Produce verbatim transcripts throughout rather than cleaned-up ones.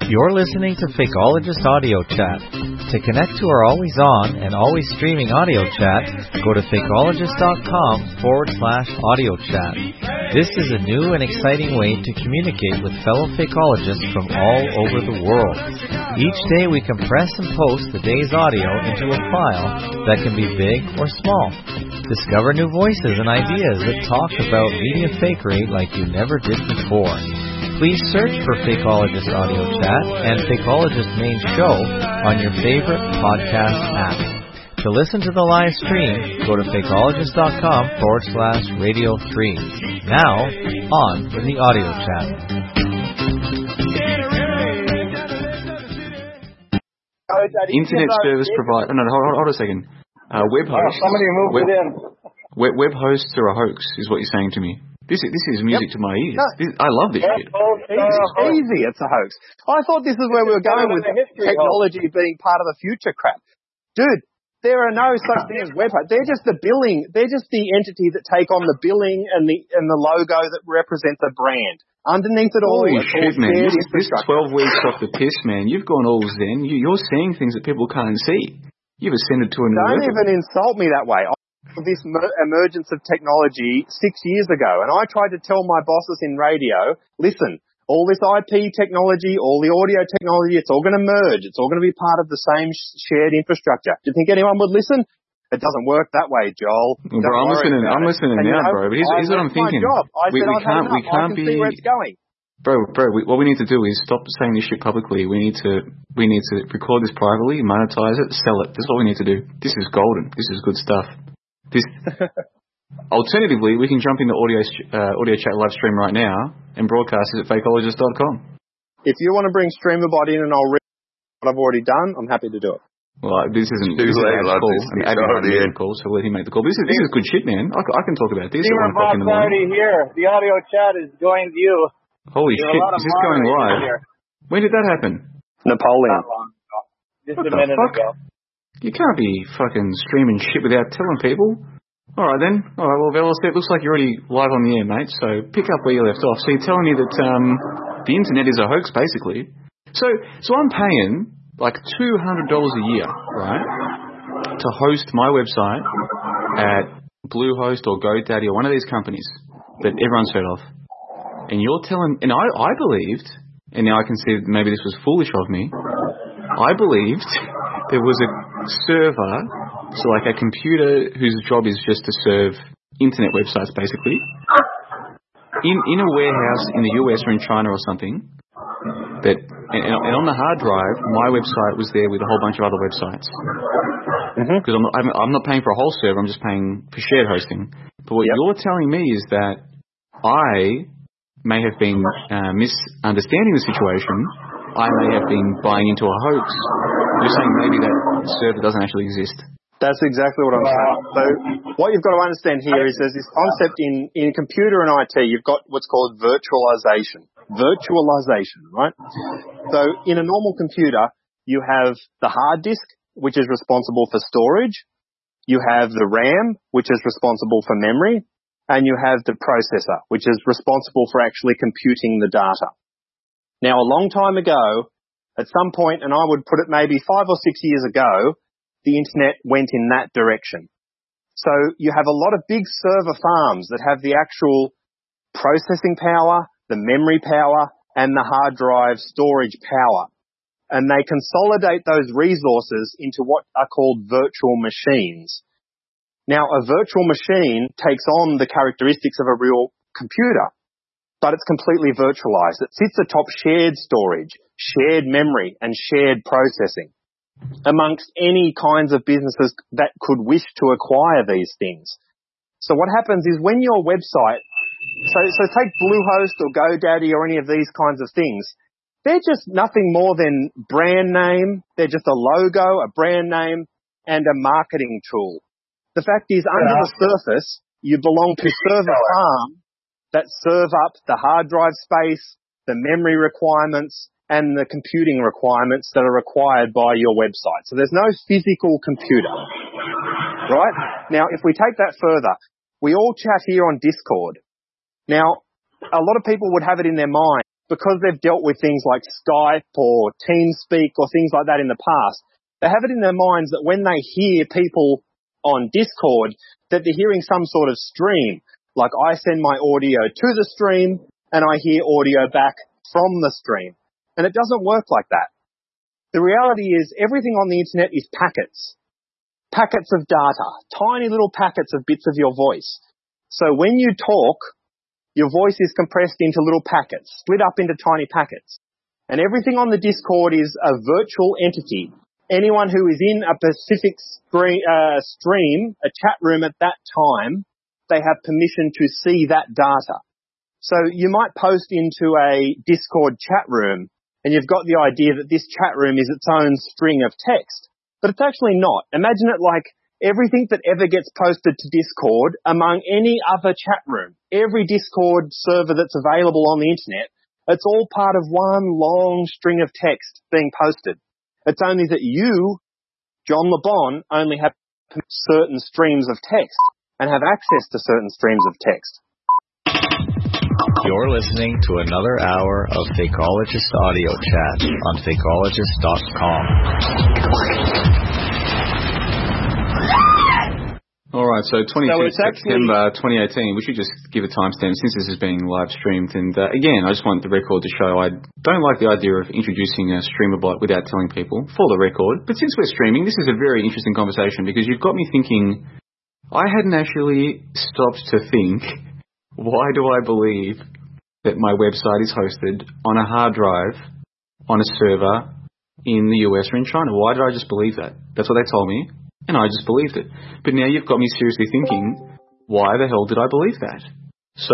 You're listening to Fakeologist Audio Chat. To connect to our always on and always streaming audio chat, go to fakeologist.com forward slash audio chat. This is a new and exciting way to communicate with fellow fakeologists from all over the world. Each day we compress and post the day's audio into a file that can be big or small. Discover new voices and ideas that talk about media fakery like you never did before. Please search for Fakeologist Audio Chat and Fakeologist Main Show on your favorite podcast app. To listen to the live stream, go to fakeologist.com forward slash radio three. Now, on with the audio chat. Internet service provider. No, no, hold, hold a second. Uh, web hosts. Oh, somebody moved web, it in. Web, web hosts are a hoax, is what you're saying to me. This is, this is music yep. to my ears. No. This, I love this shit. Easy. Easy, it's a hoax. I thought this is where we were going with technology hoax. being part of the future crap. Dude, there are no such thing as web hosts. They're just the billing. They're just the entity that take on the billing and the and the logo that represents a brand. Underneath it all, Holy it's shit, all man. This, this twelve weeks off the piss, man. You've gone all zen. You, you're seeing things that people can't see. You've ascended to a new Don't level. even insult me that way. This emergence of technology six years ago, and I tried to tell my bosses in radio, listen, all this I P technology, all the audio technology, it's all going to merge. It's all going to be part of the same shared infrastructure. Do you think anyone would listen? It doesn't work that way, Joel. Well, bro, I'm listening. I'm listening now, you know, bro. But here's, here's what I'm thinking. Job. I we, said we I've can't. We can't I can be. see where it's going. Bro, bro. We, what we need to do is stop saying this shit publicly. We need to. We need to record this privately, monetize it, sell it. That's all we need to do. This is golden. This is good stuff. This. Alternatively, we can jump into audio uh, audio chat live stream right now and broadcast it at fakeologist dot com. If you want to bring StreamerBot in and I'll read what I've already done, I'm happy to do it. Well, this isn't too late. Call. I mean, Adam made the call, so let him make the call. This is this is good shit, man. I, I can talk about this at one o'clock in the morning. Already here. The audio chat is going to you. Holy shit! Is this going live? Here. When did that happen? Napoleon. Just what a minute fuck? ago. You can't be fucking streaming shit without telling people. All right, then. All right, well, Velocity, it looks like you're already live on the air, mate, so pick up where you left off. So you're telling me that um, the internet is a hoax, basically. So so I'm paying, like, two hundred dollars a year, right, to host my website at Bluehost or GoDaddy or one of these companies that everyone's heard of. And you're telling... And I, I believed, and now I can see that maybe this was foolish of me, I believed there was a server... So like a computer whose job is just to serve internet websites, basically, in in a warehouse in the U S or in China or something, that and, and on the hard drive, my website was there with a whole bunch of other websites. Because mm-hmm. I'm, I'm, I'm not paying for a whole server, I'm just paying for shared hosting. But what yep. you're telling me is that I may have been uh, misunderstanding the situation. I may have been buying into a hoax. You're saying maybe that server doesn't actually exist. That's exactly what I'm saying. So what you've got to understand here is there's this concept in, in computer and I T, you've got what's called virtualization. Virtualization, right? So in a normal computer, you have the hard disk, which is responsible for storage. You have the RAM, which is responsible for memory. And you have the processor, which is responsible for actually computing the data. Now, a long time ago, at some point, and I would put it maybe five or six years ago, the internet went in that direction. So you have a lot of big server farms that have the actual processing power, the memory power, and the hard drive storage power. And they consolidate those resources into what are called virtual machines. Now, a virtual machine takes on the characteristics of a real computer, but it's completely virtualized. It sits atop shared storage, shared memory, and shared processing amongst any kinds of businesses that could wish to acquire these things. So what happens is when your website, so, so take Bluehost or GoDaddy or any of these kinds of things, they're just nothing more than brand name. They're just a logo, a brand name, and a marketing tool. The fact is, under the surface, you belong to server farm that serve up the hard drive space, the memory requirements, and the computing requirements that are required by your website. So there's no physical computer, right? Now, if we take that further, we all chat here on Discord. Now, a lot of people would have it in their mind because they've dealt with things like Skype or TeamSpeak or things like that in the past, they have it in their minds that when they hear people on Discord, that they're hearing some sort of stream. Like I send my audio to the stream and I hear audio back from the stream. And it doesn't work like that. The reality is everything on the internet is packets. Packets of data. Tiny little packets of bits of your voice. So when you talk, your voice is compressed into little packets, split up into tiny packets. And everything on the Discord is a virtual entity. Anyone who is in a specific screen, uh, stream, a chat room at that time, they have permission to see that data. So you might post into a Discord chat room and you've got the idea that this chat room is its own string of text, but it's actually not. Imagine it like everything that ever gets posted to Discord among any other chat room, every Discord server that's available on the internet, it's all part of one long string of text being posted. It's only that you, John LeBon, only have certain streams of text and have access to certain streams of text. You're listening to another hour of Fakeologist Audio Chat on Fakeologist dot com. All right, so twenty-fifth so September twenty eighteen, we should just give a timestamp since this is being live streamed. And uh, again, I just want the record to show I don't like the idea of introducing a streamer bot without telling people, for the record. But since we're streaming, this is a very interesting conversation because you've got me thinking, I hadn't actually stopped to think, why do I believe that my website is hosted on a hard drive on a server in the U S or in China? Why did I just believe that? That's what they told me. And I just believed it. But now you've got me seriously thinking, why the hell did I believe that? So,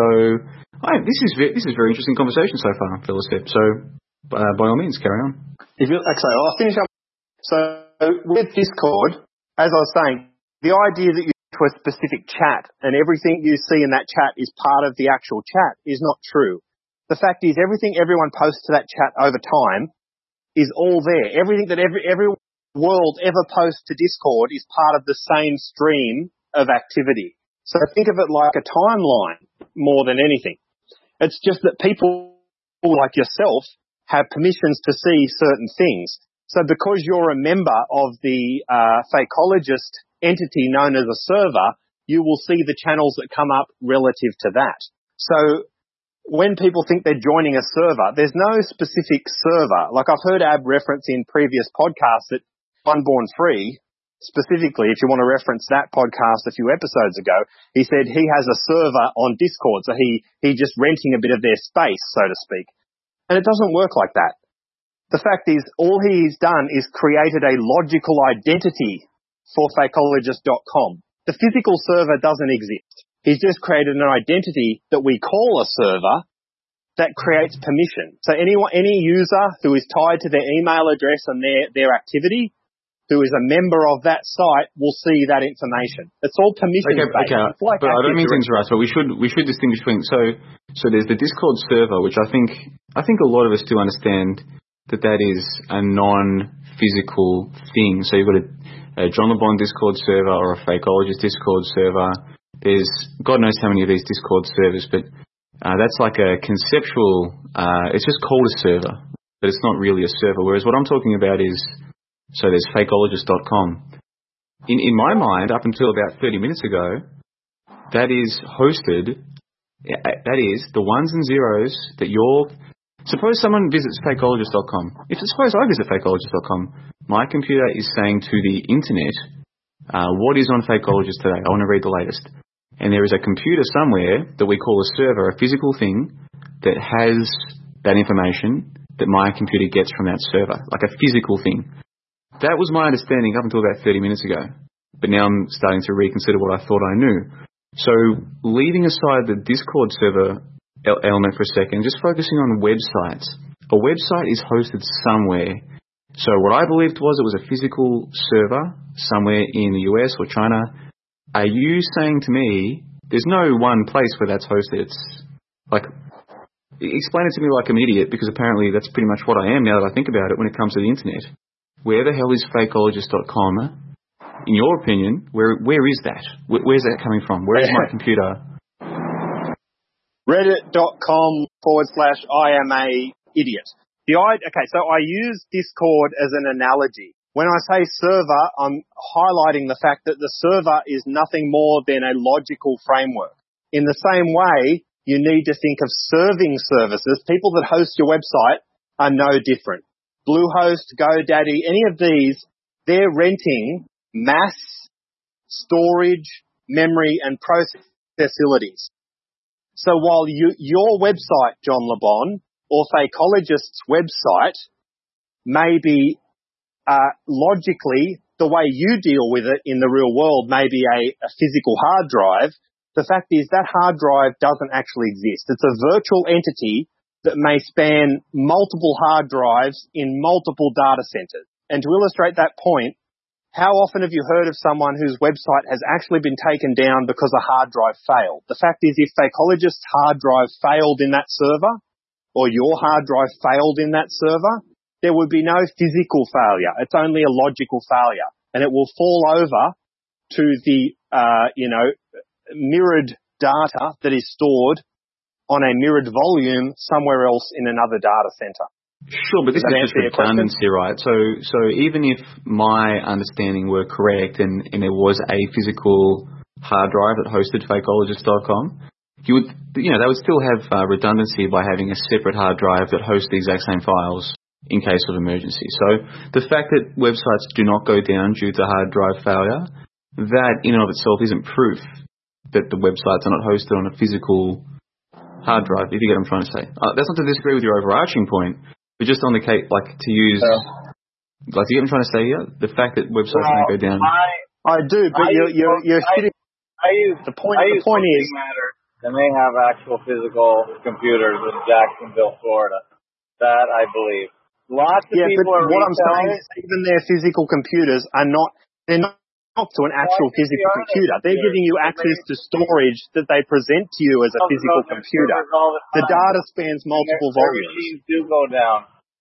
I, this is ve- this is a very interesting conversation so far, Phil Step. So, uh, by all means, carry on. If you, actually, I'll finish up. So, with Discord, as I was saying, the idea that you go to a specific chat and everything you see in that chat is part of the actual chat is not true. The fact is, everything everyone posts to that chat over time is all there. Everything that every everyone world ever post to Discord is part of the same stream of activity. So think of it like a timeline more than anything. It's just that people like yourself have permissions to see certain things. So because you're a member of the uh, Fakeologist entity known as a server, you will see the channels that come up relative to that. So when people think they're joining a server, there's no specific server. Like I've heard Ab reference in previous podcasts that Unborn Free, specifically, if you want to reference that podcast a few episodes ago, he said he has a server on Discord, so he, he just renting a bit of their space, so to speak. And it doesn't work like that. The fact is, all he's done is created a logical identity for Fakeologist dot com. The physical server doesn't exist. He's just created an identity that we call a server that creates permission. So anyone, any user who is tied to their email address and their, their activity, who is a member of that site, will see that information. It's all permission okay, based. Okay, like but I don't mean to interrupt, but we should we should distinguish between so so there's the Discord server, which I think I think a lot of us do understand that that is a non-physical thing. So you've got a, a John LeBon Discord server or a Fakeologist Discord server. There's God knows how many of these Discord servers, but uh, that's like a conceptual. Uh, it's just called a server, but it's not really a server. Whereas what I'm talking about is so there's Fakeologist dot com. In in my mind, up until about thirty minutes ago, that is hosted, that is the ones and zeros that you're, suppose someone visits Fakeologist dot com. If suppose I visit Fakeologist dot com, my computer is saying to the internet, uh, what is on Fakeologist today? I want to read the latest. And there is a computer somewhere that we call a server, a physical thing, that has that information that my computer gets from that server, like a physical thing. That was my understanding up until about thirty minutes ago. But now I'm starting to reconsider what I thought I knew. So leaving aside the Discord server element for a second, just focusing on websites. A website is hosted somewhere. So what I believed was it was a physical server somewhere in the U S or China. Are you saying to me there's no one place where that's hosted? It's like, explain it to me like I'm an idiot, because apparently that's pretty much what I am now that I think about it when it comes to the internet. Where the hell is Fakeologist dot com? In your opinion, where where is that? Where, where's that coming from? Where is my computer? Reddit.com forward slash I am a idiot. The I, okay, so I use Discord as an analogy. When I say server, I'm highlighting the fact that the server is nothing more than a logical framework. In the same way, you need to think of serving services. People that host your website are no different. Bluehost, GoDaddy, any of these, they're renting mass storage, memory, and process facilities. So while you, your website, John LeBon, or Fakeologist's website may be uh, logically the way you deal with it in the real world may be a, a physical hard drive, the fact is that hard drive doesn't actually exist. It's a virtual entity that may span multiple hard drives in multiple data centers. And to illustrate that point, how often have you heard of someone whose website has actually been taken down because a hard drive failed? The fact is, if Fakeologist's hard drive failed in that server, or your hard drive failed in that server, there would be no physical failure. It's only a logical failure. And it will fall over to the, uh, you know, mirrored data that is stored on a mirrored volume somewhere else in another data center. Sure, but this is just redundancy, right? So, so even if my understanding were correct and, and there was a physical hard drive that hosted Fakeologist dot com, you would, you know, they would still have uh, redundancy by having a separate hard drive that hosts the exact same files in case of emergency. So the fact that websites do not go down due to hard drive failure, that in and of itself isn't proof that the websites are not hosted on a physical hard drive, if you get what I'm trying to say. Uh, that's not to disagree with your overarching point, but just on the case, like to use, uh, like, do you get what I'm trying to say here? The fact that websites well, don't go down. I, I do, but I you're, use, you're, you're I, hitting. I use, the point, I the use point is. Matter. They may have actual physical computers in Jacksonville, Florida. That I believe. Lots of yeah, people but are what I'm saying it. is even their physical computers are not, they're not to an actual well, physical computer. They're giving you access to storage that they present to you as a physical computer. The, the data spans multiple their, volumes. Their machines do go down,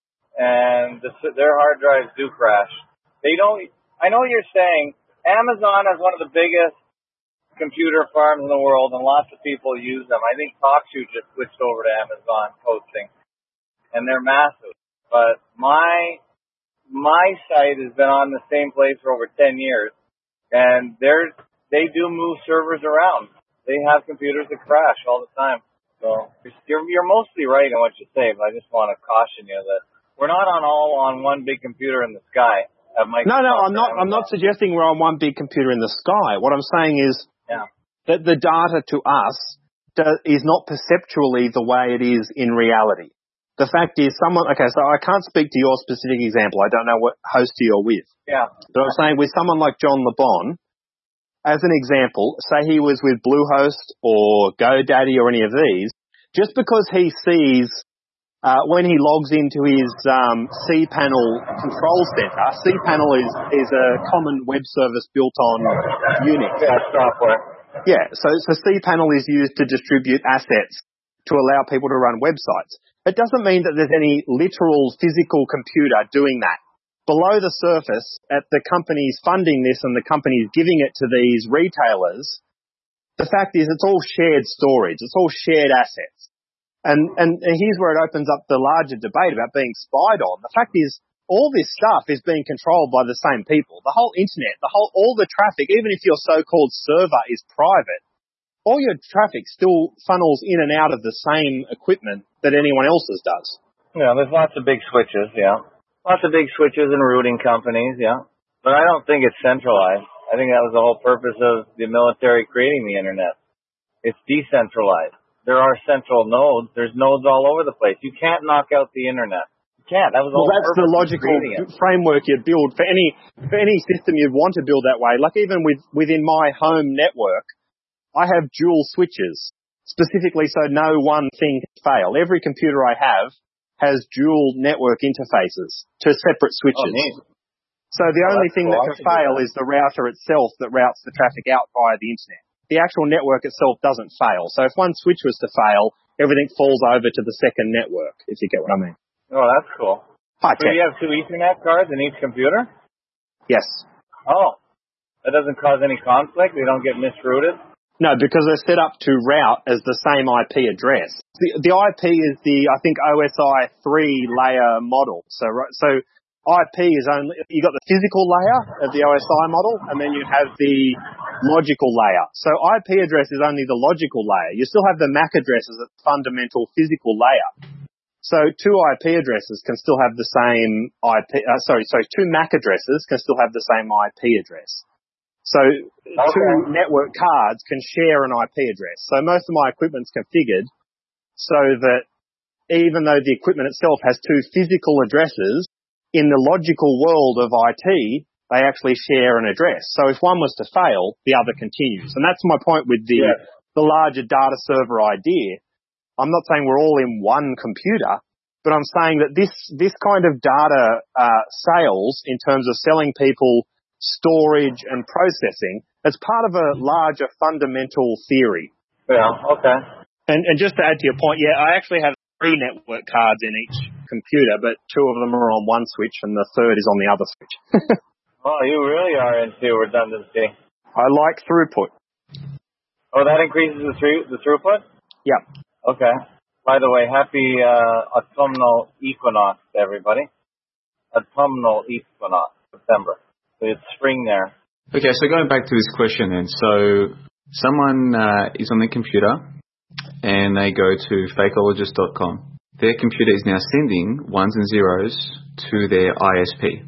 and the, their hard drives do crash. They don't. I know what you're saying. Amazon is one of the biggest computer farms in the world, and lots of people use them. I think TalkShoe just switched over to Amazon hosting, and they're massive. But my my site has been on the same place for over ten years. And they're, they do move servers around. They have computers that crash all the time. So you're, you're mostly right in what you say, but I just want to caution you that we're not on all on one big computer in the sky. No, no, I'm not. I'm not suggesting we're on one big computer in the sky. What I'm saying is yeah. that the data to us do, is not perceptually the way it is in reality. The fact is, someone. Okay, so I can't speak to your specific example. I don't know what host you're with. Yeah. But I'm saying with someone like John LeBon, as an example, say he was with Bluehost or GoDaddy or any of these, just because he sees uh, when he logs into his um, cPanel control center, cPanel is is a common web service built on Unix. Yeah, software. Yeah. So so cPanel is used to distribute assets to allow people to run websites. It doesn't mean that there's any literal physical computer doing that. Below the surface, at the companies funding this and the companies giving it to these retailers, the fact is it's all shared storage. It's all shared assets. And, and, and here's where it opens up the larger debate about being spied on. The fact is all this stuff is being controlled by the same people. The whole internet, the whole, all the traffic, even if your so-called server is private, all your traffic still funnels in and out of the same equipment that anyone else's does. Yeah, there's lots of big switches, yeah. Lots of big switches and routing companies, yeah. But I don't think it's centralized. I think that was the whole purpose of the military creating the internet. It's decentralized. There are central nodes. There's nodes all over the place. You can't knock out the internet. You can't. That was the well, whole that's purpose the logical framework you'd build for any for any system you'd want to build that way. Like even with within my home network, I have dual switches, specifically so no one thing can fail. Every computer I have has dual network interfaces to separate switches. Oh, so the oh, only thing cool. that can fail is the router itself that routes the traffic out via the internet. The actual network itself doesn't fail. So if one switch was to fail, everything falls over to the second network, if you get what I mean. Oh, that's cool. High so tech. you have two Ethernet cards in each computer? Yes. Oh, that doesn't cause any conflict? They don't get misrouted? No, because they're set up to route as the same I P address. The, the I P is the, I think, O S I three layer model. So, right, so I P is only, you got the physical layer of the O S I model, and then you have the logical layer. So I P address is only the logical layer. You still have the M A C address as a fundamental physical layer. So two I P addresses can still have the same I P, uh, sorry, sorry, two M A C addresses can still have the same I P address. So okay. Two network cards can share an I P address. So most of my equipment's configured so that even though the equipment itself has two physical addresses, in the logical world of I T, they actually share an address. So if one was to fail, the other continues. And that's my point with the, yeah. the larger data server idea. I'm not saying we're all in one computer, but I'm saying that this, this kind of data uh, sales in terms of selling people storage and processing, as part of a larger fundamental theory. Yeah, okay. And, and just to add to your point, yeah, I actually have three network cards in each computer, but two of them are on one switch and the third is on the other switch. Oh, you really are into redundancy. I like throughput. Oh, that increases the, thru- the throughput? Yep. Okay. By the way, happy uh, autumnal equinox, everybody. Autumnal equinox, September. It's spring there. Okay, so going back to this question then. So someone uh, is on their computer and they go to fakeologist dot com. Their computer is now sending ones and zeros to their I S P.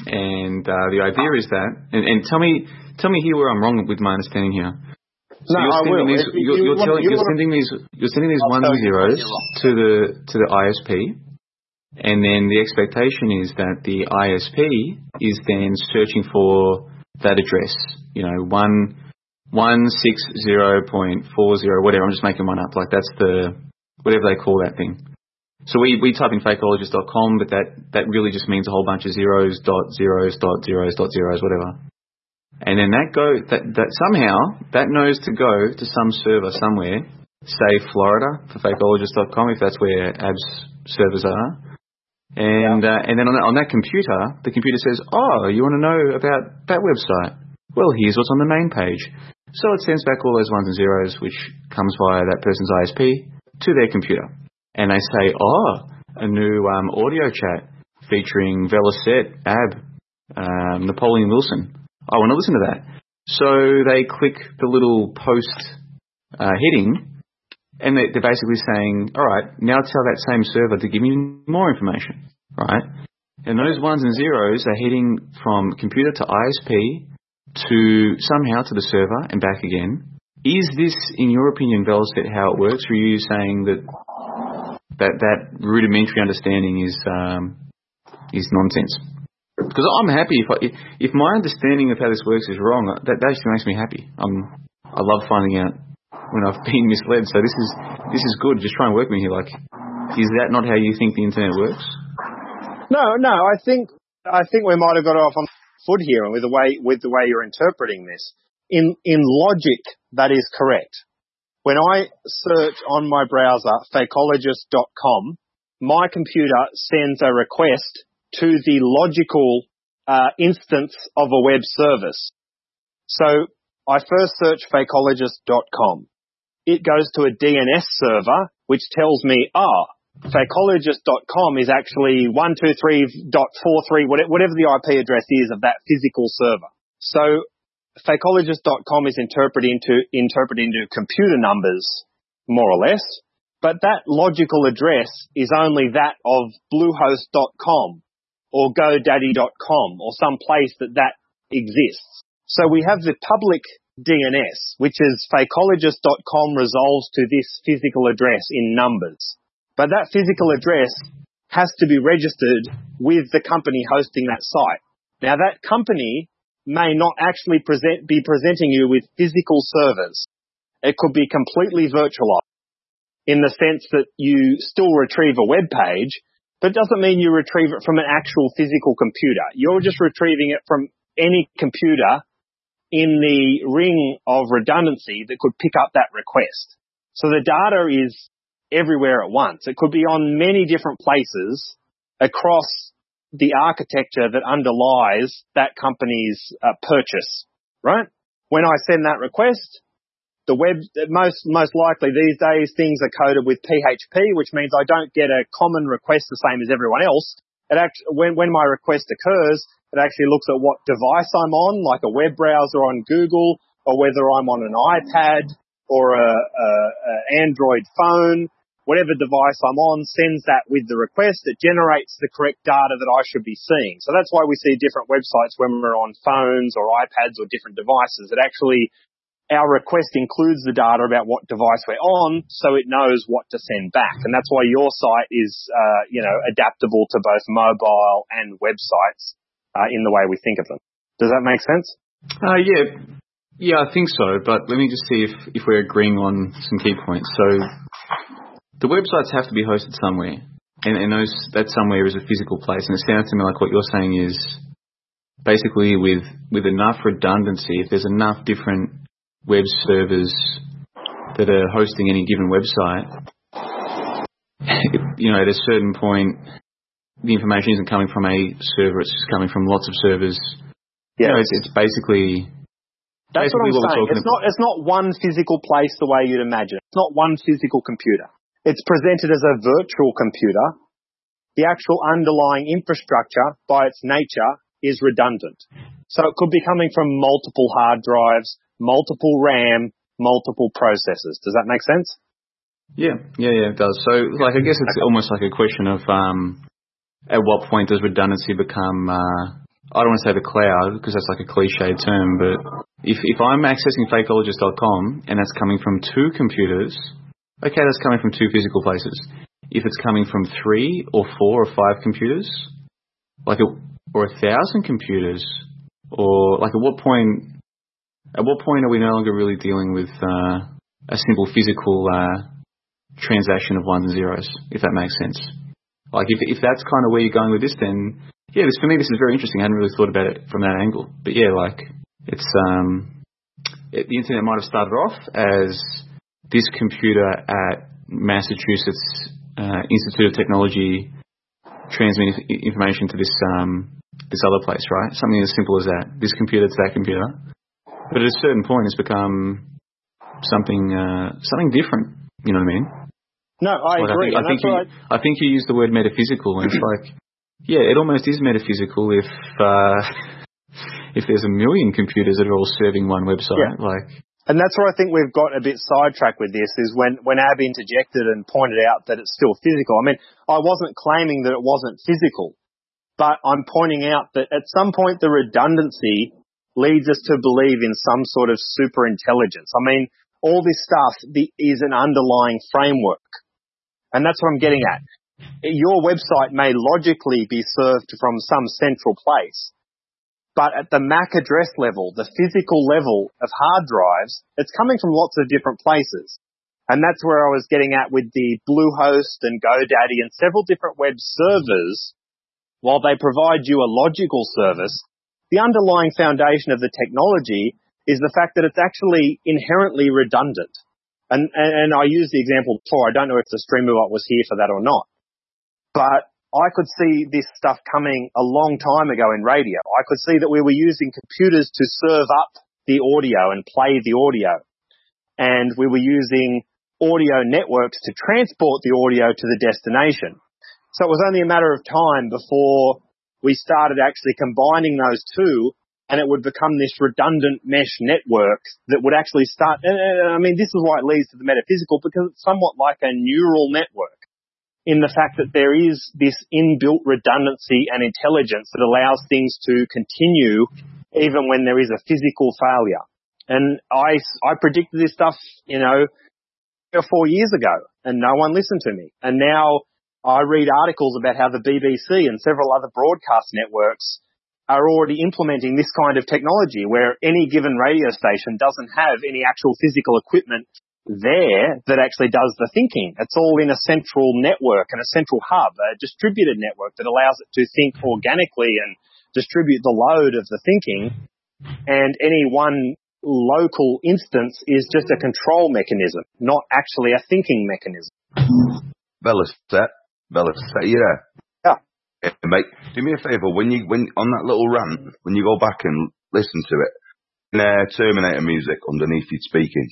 And uh, the idea is that, and, and tell me tell me here where I'm wrong with my understanding here. So no, you're I will. These, you're, you you're, want, telling, you you're want sending these you're sending these I'll ones and zeros to the to the I S P. And then the expectation is that the I S P is then searching for that address, you know, one one six zero point four zero, whatever. I'm just making one up. Like that's the whatever they call that thing. So we, we type in fakeologist dot com, but that, that really just means a whole bunch of zeros, dot zeros, dot zeros, dot zeros, whatever. And then that go that that somehow that knows to go to some server somewhere, say Florida for fakeologist dot com if that's where A B S servers are. And uh, and then on that, on that computer, the computer says, oh, you want to know about that website? Well, here's what's on the main page. So it sends back all those ones and zeros, which comes via that person's I S P, to their computer. And they say, oh, a new um, audio chat featuring Velocet, A B, um, Napoleon Wilson. I want to listen to that. So they click the little post uh, heading, and they're basically saying, all right, now tell that same server to give me more information, right? And those ones and zeros are heading from computer to I S P to somehow to the server and back again. Is this, in your opinion, Velocet, how it works? Or are you saying that that, that rudimentary understanding is um, is nonsense? Because I'm happy if I, if my understanding of how this works is wrong. That, that actually makes me happy. Um, I love finding out when I've been misled. So this is this is good. Just try and work me here. Like, is that not how you think the internet works? No, no. I think I think we might have got off on foot here with the way with the way you're interpreting this. In in logic, that is correct. When I search on my browser fakeologist dot com, my computer sends a request to the logical uh, instance of a web service. So I first search fakeologist dot com. It goes to a D N S server, which tells me, ah, fakeologist dot com is actually one two three dot four three, whatever the I P address is of that physical server. So fakeologist dot com is interpreted into, interpreted into computer numbers, more or less, but that logical address is only that of bluehost dot com or godaddy dot com or some place that that exists. So we have the public D N S, which is fakeologist dot com resolves to this physical address in numbers. But that physical address has to be registered with the company hosting that site. Now that company may not actually present, be presenting you with physical servers. It could be completely virtualized in the sense that you still retrieve a web page, but it doesn't mean you retrieve it from an actual physical computer. You're just retrieving it from any computer in the ring of redundancy that could pick up that request. So the data is everywhere at once. It could be on many different places across the architecture that underlies that company's uh, purchase, right? When I send that request, the web, most, most likely these days things are coded with P H P, which means I don't get a common request the same as everyone else. It actually, when, when my request occurs, it actually looks at what device I'm on, like a web browser on Google, or whether I'm on an iPad or a, a, a Android phone. Whatever device I'm on sends that with the request. It generates the correct data that I should be seeing. So that's why we see different websites when we're on phones or iPads or different devices. It actually, our request includes the data about what device we're on, so it knows what to send back. And that's why your site is, uh, you know, adaptable to both mobile and websites uh, in the way we think of them. Does that make sense? Uh, yeah. Yeah, I think so. But let me just see if, if we're agreeing on some key points. So, the websites have to be hosted somewhere, and, and those, that somewhere is a physical place. And it sounds to me like what you're saying is basically with with enough redundancy, if there's enough different web servers that are hosting any given website, it, you know, at a certain point, the information isn't coming from a server; it's just coming from lots of servers. Yeah, you know, it's, it's basically. That's basically what I'm what saying. It's not, it's not one physical place the way you'd imagine. It's not one physical computer. It's presented as a virtual computer. The actual underlying infrastructure, by its nature, is redundant. So it could be coming from multiple hard drives, multiple RAM, multiple processors. Does that make sense? Yeah, yeah, yeah, it does. So, like, I guess it's almost like a question of um, at what point does redundancy become, uh, I don't want to say the cloud, because that's like a cliche term, but if, if I'm accessing fakeologist dot com and that's coming from two computers, okay, that's coming from two physical places. If it's coming from three or four or five computers, like a, or a thousand computers, or like at what point, at what point are we no longer really dealing with uh, a simple physical uh, transaction of ones and zeros, if that makes sense? Like if if that's kind of where you're going with this, then yeah, this for me this is very interesting. I hadn't really thought about it from that angle. But yeah, like it's um, it, the internet might have started off as this computer at Massachusetts uh, Institute of Technology transmitting information to this um, this other place, right? Something as simple as that. This computer to that computer. But at a certain point, it's become something uh, something different. You know what I mean? No, I like agree. I think I think, you, I think you used the word metaphysical, and it's like, yeah, it almost is metaphysical if uh, if there's a million computers that are all serving one website, yeah. like. And that's where I think we've got a bit sidetracked with this, is when, when Ab interjected and pointed out that it's still physical. I mean, I wasn't claiming that it wasn't physical, but I'm pointing out that at some point the redundancy leads us to believe in some sort of super intelligence. I mean, all this stuff is an underlying framework. And that's what I'm getting at. Your website may logically be served from some central place, but at the M A C address level, the physical level of hard drives, it's coming from lots of different places. And that's where I was getting at with the Bluehost and GoDaddy and several different web servers. While they provide you a logical service, the underlying foundation of the technology is the fact that it's actually inherently redundant. And, and, and I used the example before. I don't know if the Streamerbot was here for that or not. But I could see this stuff coming a long time ago in radio. I could see that we were using computers to serve up the audio and play the audio. And we were using audio networks to transport the audio to the destination. So it was only a matter of time before we started actually combining those two, and it would become this redundant mesh network that would actually start. And, I mean, this is why it leads to the metaphysical, because it's somewhat like a neural network, in the fact that there is this inbuilt redundancy and intelligence that allows things to continue even when there is a physical failure. And I, I predicted this stuff, you know, three or four years ago, and no one listened to me. And now I read articles about how the B B C and several other broadcast networks are already implementing this kind of technology, where any given radio station doesn't have any actual physical equipment there that actually does the thinking. It's all in a central network and a central hub, a distributed network that allows it to think organically and distribute the load of the thinking. And any one local instance is just a control mechanism, not actually a thinking mechanism. Bella's set. Bella's set. You there? Yeah. Hey, mate, do me a favour. When you, when on that little rant, when you go back and listen to it, uh, Terminator music underneath you speaking.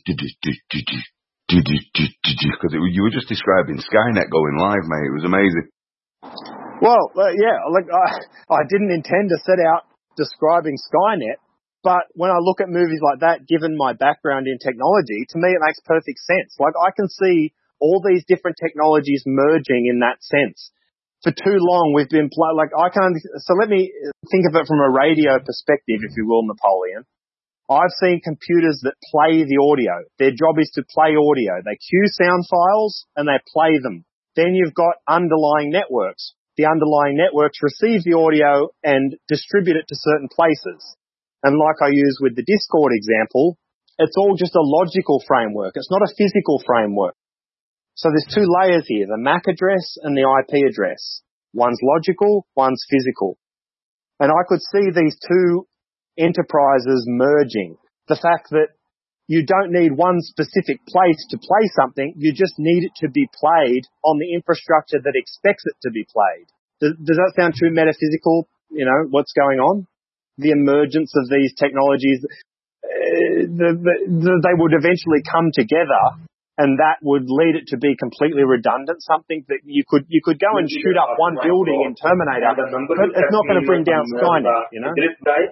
Because you were just describing Skynet going live, mate. It was amazing. Well, uh, yeah, like I, I didn't intend to set out describing Skynet, but when I look at movies like that, given my background in technology, to me it makes perfect sense. Like I can see all these different technologies merging in that sense. For too long, we've been pl- like I can't. So let me think of it from a radio perspective, if you will, Napoleon. I've seen computers that play the audio. Their job is to play audio. They cue sound files and they play them. Then you've got underlying networks. The underlying networks receive the audio and distribute it to certain places. And like I used with the Discord example, it's all just a logical framework. It's not a physical framework. So there's two layers here, the M A C address and the I P address. One's logical, one's physical. And I could see these two enterprises merging. The fact that you don't need one specific place to play something, you just need it to be played on the infrastructure that expects it to be played. Does, does that sound too metaphysical, you know, what's going on? The emergence of these technologies, uh, the, the, the, they would eventually come together, and that would lead it to be completely redundant, something that you could you could go and shoot up one building in Terminator, but it's not going to bring down Skynet, you know?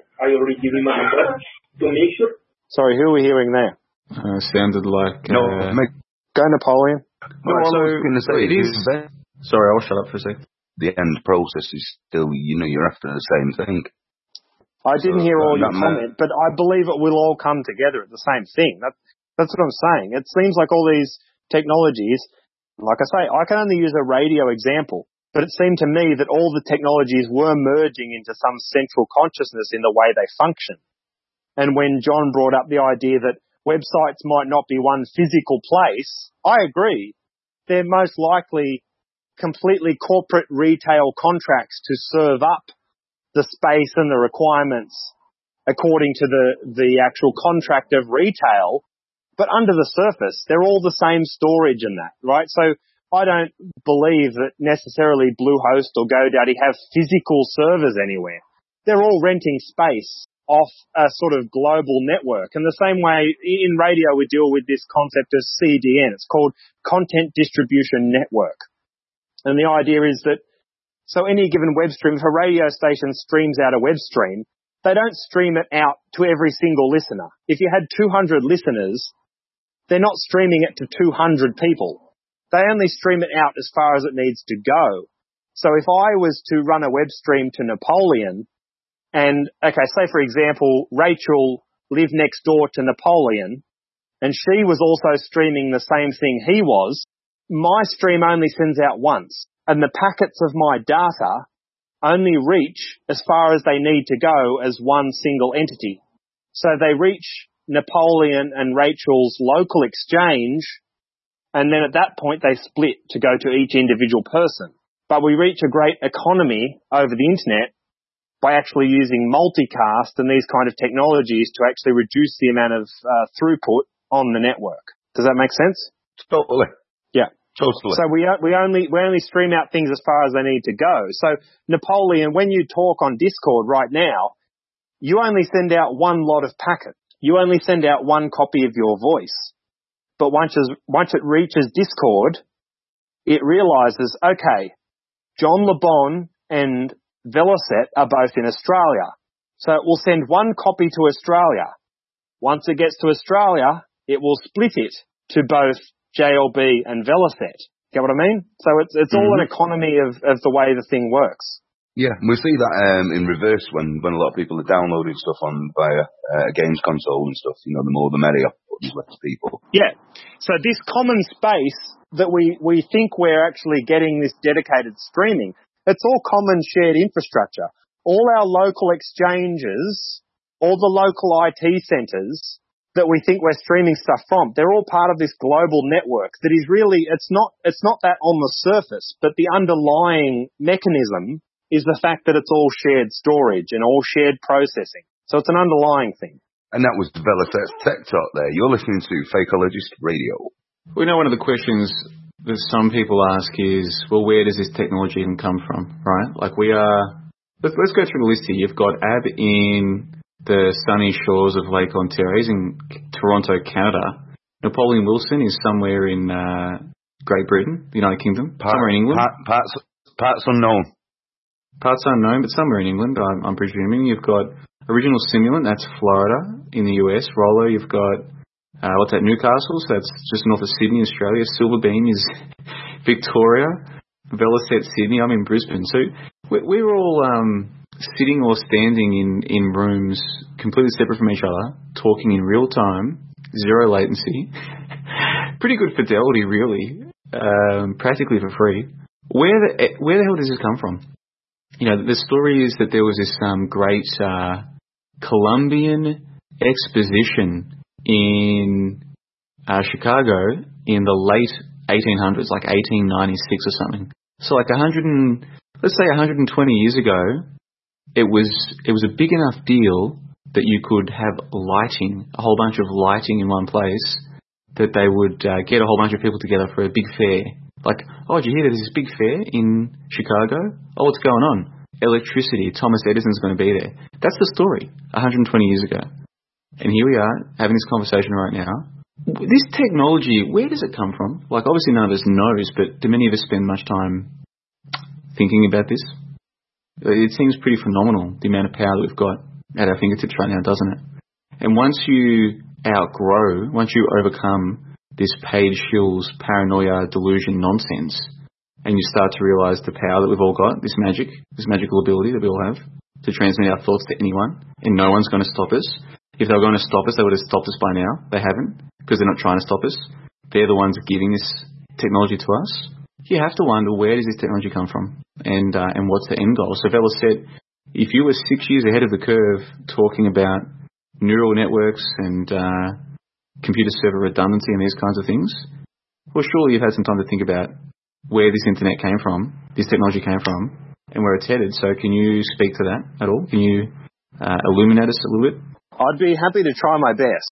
Sorry, who are we hearing there? Uh, sounded like... No, uh, Go, Napoleon. No, right, I so was going to say, it is... Sorry, I'll shut up for a sec. The end process is still, you know, you're after the same thing. I didn't So, hear all uh, your that comment, but I believe it will all come together at the same thing. That, that's what I'm saying. It seems like all these technologies, like I say, I can only use a radio example, but it seemed to me that all the technologies were merging into some central consciousness in the way they function. And when John brought up the idea that websites might not be one physical place, I agree. They're most likely completely corporate retail contracts to serve up the space and the requirements according to the, the actual contract of retail. But under the surface, they're all the same storage and that, right? So I don't believe that necessarily Bluehost or GoDaddy have physical servers anywhere. They're all renting space off a sort of global network. And the same way in radio we deal with this concept of C D N. It's called Content Distribution Network. And the idea is that, so any given web stream, if a radio station streams out a web stream, they don't stream it out to every single listener. If you had two hundred listeners, they're not streaming it to two hundred people. They only stream it out as far as it needs to go. So if I was to run a web stream to Napoleon, and, okay, say for example, Rachel lived next door to Napoleon, and she was also streaming the same thing he was, my stream only sends out once, and the packets of my data only reach as far as they need to go as one single entity. So they reach Napoleon and Rachel's local exchange, and then at that point they split to go to each individual person. But we reach a great economy over the internet by actually using multicast and these kind of technologies to actually reduce the amount of uh, throughput on the network. Does that make sense? Totally. Yeah. Totally. So we we only we only stream out things as far as they need to go. So Napoleon, when you talk on Discord right now, you only send out one lot of packet. You only send out one copy of your voice. But once it, once it reaches Discord, it realizes, okay, John LeBon and Velocet are both in Australia. So it will send one copy to Australia. Once it gets to Australia, it will split it to both J L B and Velocet. Get what I mean? So it's it's mm-hmm. all an economy of, of the way the thing works. Yeah, we see that um, in reverse when, when a lot of people are downloading stuff on via uh, games console and stuff. You know, the more the merrier for less people. Yeah. So this common space that we, we think we're actually getting this dedicated streaming, it's all common shared infrastructure. All our local exchanges, all the local I T centers that we think we're streaming stuff from, they're all part of this global network that is really, it's not, it's not that on the surface, but the underlying mechanism is the fact that it's all shared storage and all shared processing. So it's an underlying thing. And that was Velocet's Tech Talk there. You're listening to Fakeologist Radio. We know one of the questions that some people ask is, well, where does this technology even come from, right? Like we are, let's, let's go through the list here. You've got A B in the sunny shores of Lake Ontario. He's in Toronto, Canada. Napoleon Wilson is somewhere in uh, Great Britain, the United Kingdom, part, somewhere in England. Part, parts, parts unknown. Parts unknown, but somewhere in England, I'm, I'm presuming. You've got Original Simulant, that's Florida in the U S. Rollo, you've got, uh, what's that, Newcastle, so that's just north of Sydney, Australia. Silverbeam is Victoria. Velocet, Sydney, I'm in Brisbane. So we, we were all um, sitting or standing in, in rooms completely separate from each other, talking in real time, zero latency. Pretty good fidelity, really, um, practically for free. Where the, where the hell does this come from? You know, the story is that there was this um, great uh, Columbian exposition in uh, Chicago in the late eighteen hundreds, like eighteen ninety-six or something. So like one hundred and, let's say one hundred twenty years ago, it was it was a big enough deal that you could have lighting, a whole bunch of lighting in one place, that they would uh, get a whole bunch of people together for a big fair. Like, oh, did you hear there's this big fair in Chicago? Oh, what's going on? Electricity. Thomas Edison's going to be there. That's the story one hundred twenty years ago. And here we are having this conversation right now. This technology, where does it come from? Like, obviously none of us knows, but do many of us spend much time thinking about this? It seems pretty phenomenal, the amount of power that we've got at our fingertips right now, doesn't it? And once you outgrow, once you overcome this Paige Shill's paranoia, delusion nonsense, and you start to realise the power that we've all got, this magic, this magical ability that we all have to transmit our thoughts to anyone, and no one's going to stop us. If they were going to stop us, they would have stopped us by now. They haven't, because they're not trying to stop us. They're the ones giving this technology to us. You have to wonder, where does this technology come from, and uh, and what's the end goal? So Vela said, if you were six years ahead of the curve talking about neural networks and uh, computer server redundancy and these kinds of things, well, surely you've had some time to think about where this internet came from, this technology came from, and where it's headed. So can you speak to that at all? Can you uh, illuminate us a little bit? I'd be happy to try my best.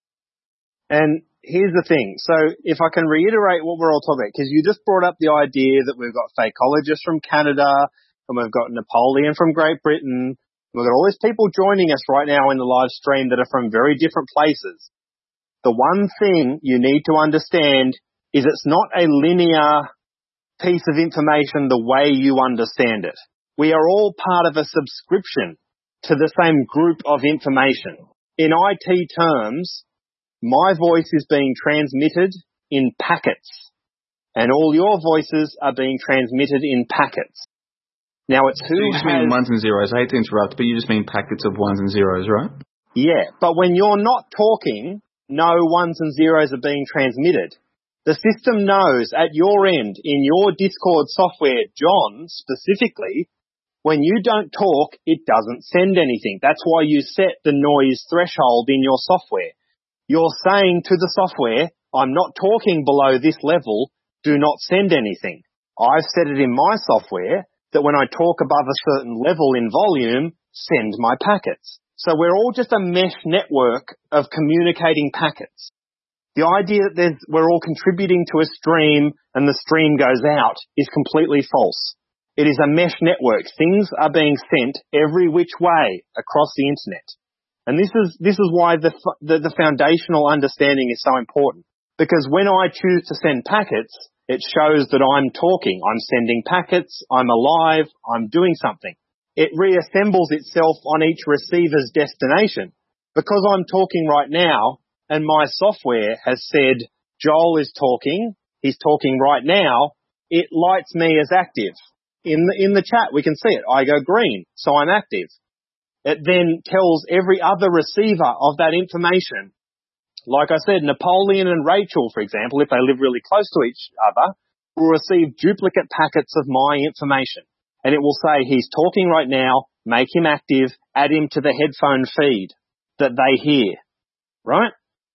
And here's the thing. So if I can reiterate what we're all talking about, because you just brought up the idea that we've got fakeologists from Canada, and we've got Napoleon from Great Britain, we've got all these people joining us right now in the live stream that are from very different places. The one thing you need to understand is it's not a linear piece of information the way you understand it. We are all part of a subscription to the same group of information. In I T terms, my voice is being transmitted in packets, and all your voices are being transmitted in packets. Now, it's who so you just has... mean ones and zeros. I hate to interrupt, but you just mean packets of ones and zeros, right? Yeah, but when you're not talking, no ones and zeros are being transmitted. The system knows at your end, in your Discord software, John, specifically, when you don't talk, it doesn't send anything. That's why you set the noise threshold in your software. You're saying to the software, I'm not talking below this level, do not send anything. I've set it in my software that when I talk above a certain level in volume, send my packets. So we're all just a mesh network of communicating packets. The idea that there's, we're all contributing to a stream and the stream goes out is completely false. It is a mesh network. Things are being sent every which way across the internet. And this is, this is why the, the, the foundational understanding is so important. Because when I choose to send packets, it shows that I'm talking. I'm sending packets. I'm alive. I'm doing something. It reassembles itself on each receiver's destination. Because I'm talking right now and my software has said, Joel is talking, he's talking right now, it lights me as active. In the, in the chat, we can see it. I go green, so I'm active. It then tells every other receiver of that information. Like I said, Napoleon and Rachel, for example, if they live really close to each other, will receive duplicate packets of my information. And it will say, he's talking right now, make him active, add him to the headphone feed that they hear. Right?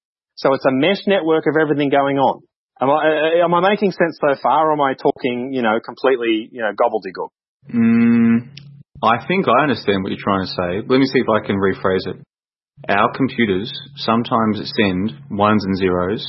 So it's a mesh network of everything going on. Am I, am I making sense so far, or am I talking, you know, completely, you know, gobbledygook? Mm, I think I understand what you're trying to say. Let me see if I can rephrase it. Our computers sometimes send ones and zeros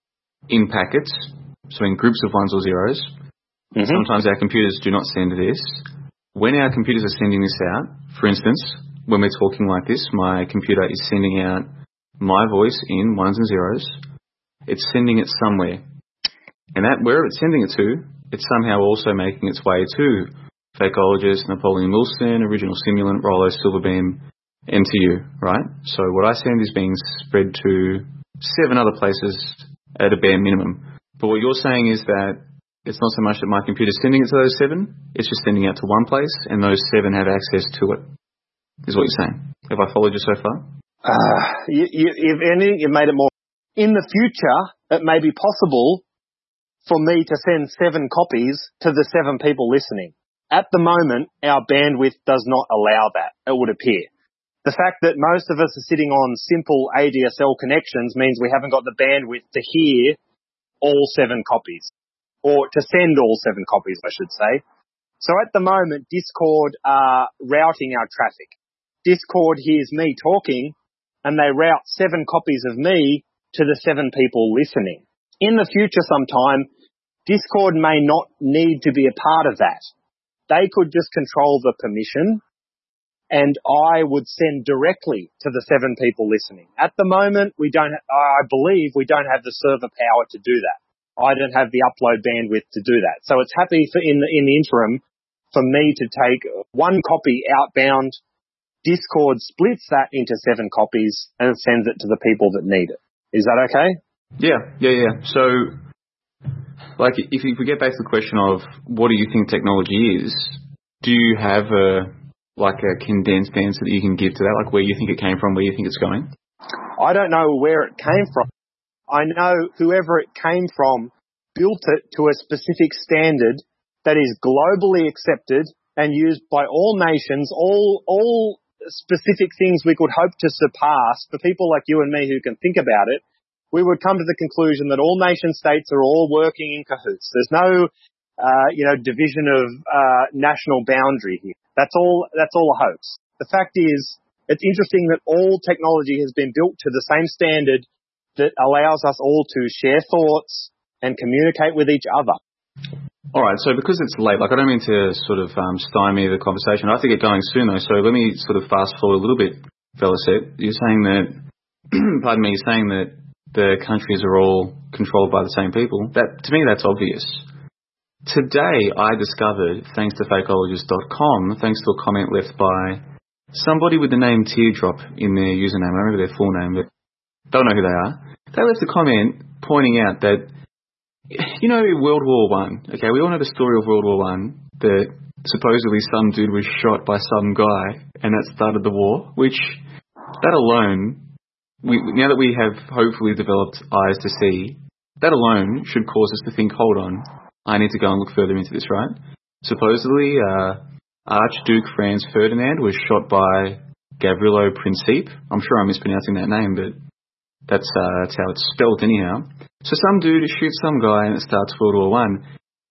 in packets, so in groups of ones or zeros. Mm-hmm. Sometimes our computers do not send this. When our computers are sending this out, for instance, when we're talking like this, my computer is sending out my voice in ones and zeros. It's sending it somewhere. And that wherever it's sending it to, it's somehow also making its way to Fakeologist, Napoleon Wilson, Original Simulant, Rollo, Silverbeam, and to you, right? So what I send is being spread to seven other places at a bare minimum. But what you're saying is that it's not so much that my computer's sending it to those seven, it's just sending it to one place, and those seven have access to it, is what you're saying. Have I followed you so far? Uh, you, you, if anything, you've made it more. In the future, it may be possible for me to send seven copies to the seven people listening. At the moment, our bandwidth does not allow that, it would appear. The fact that most of us are sitting on simple A D S L connections means we haven't got the bandwidth to hear all seven copies. Or to send all seven copies, I should say. So at the moment, Discord are routing our traffic. Discord hears me talking, and they route seven copies of me to the seven people listening. In the future sometime, Discord may not need to be a part of that. They could just control the permission, and I would send directly to the seven people listening. At the moment, we don't. I believe we don't have the server power to do that. I don't have the upload bandwidth to do that. So it's happy for in the, in the interim for me to take one copy outbound. Discord splits that into seven copies and sends it to the people that need it. Is that okay? Yeah, yeah, yeah. So, like, if, if we get back to the question of what do you think technology is, do you have a, like, a condensed answer that you can give to that? Like, where you think it came from, where you think it's going? I don't know where it came from. I know whoever it came from built it to a specific standard that is globally accepted and used by all nations, all all specific things we could hope to surpass. For people like you and me who can think about it, we would come to the conclusion that all nation states are all working in cahoots. There's no, uh, you know, division of uh, national boundary here. That's all. That's all a hoax. The fact is, it's interesting that all technology has been built to the same standard that allows us all to share thoughts and communicate with each other. All right, so because it's late, like I don't mean to sort of um, stymie the conversation. I have to get going soon though, so let me sort of fast forward a little bit, Felicet. You're saying that, pardon me, you're saying that the countries are all controlled by the same people. That, to me, that's obvious. Today, I discovered, thanks to fakeologist dot com, thanks to a comment left by somebody with the name Teardrop in their username. I remember their full name, but don't know who they are. They left a comment pointing out that, you know, World War One. Okay, we all know the story of World War One. That supposedly some dude was shot by some guy, and that started the war. Which, that alone, we, now that we have hopefully developed eyes to see, that alone should cause us to think, hold on, I need to go and look further into this, right? Supposedly, uh, Archduke Franz Ferdinand was shot by Gavrilo Princip. I'm sure I'm mispronouncing that name, but that's, uh, that's how it's spelled anyhow. So some dude shoots some guy and it starts World War One.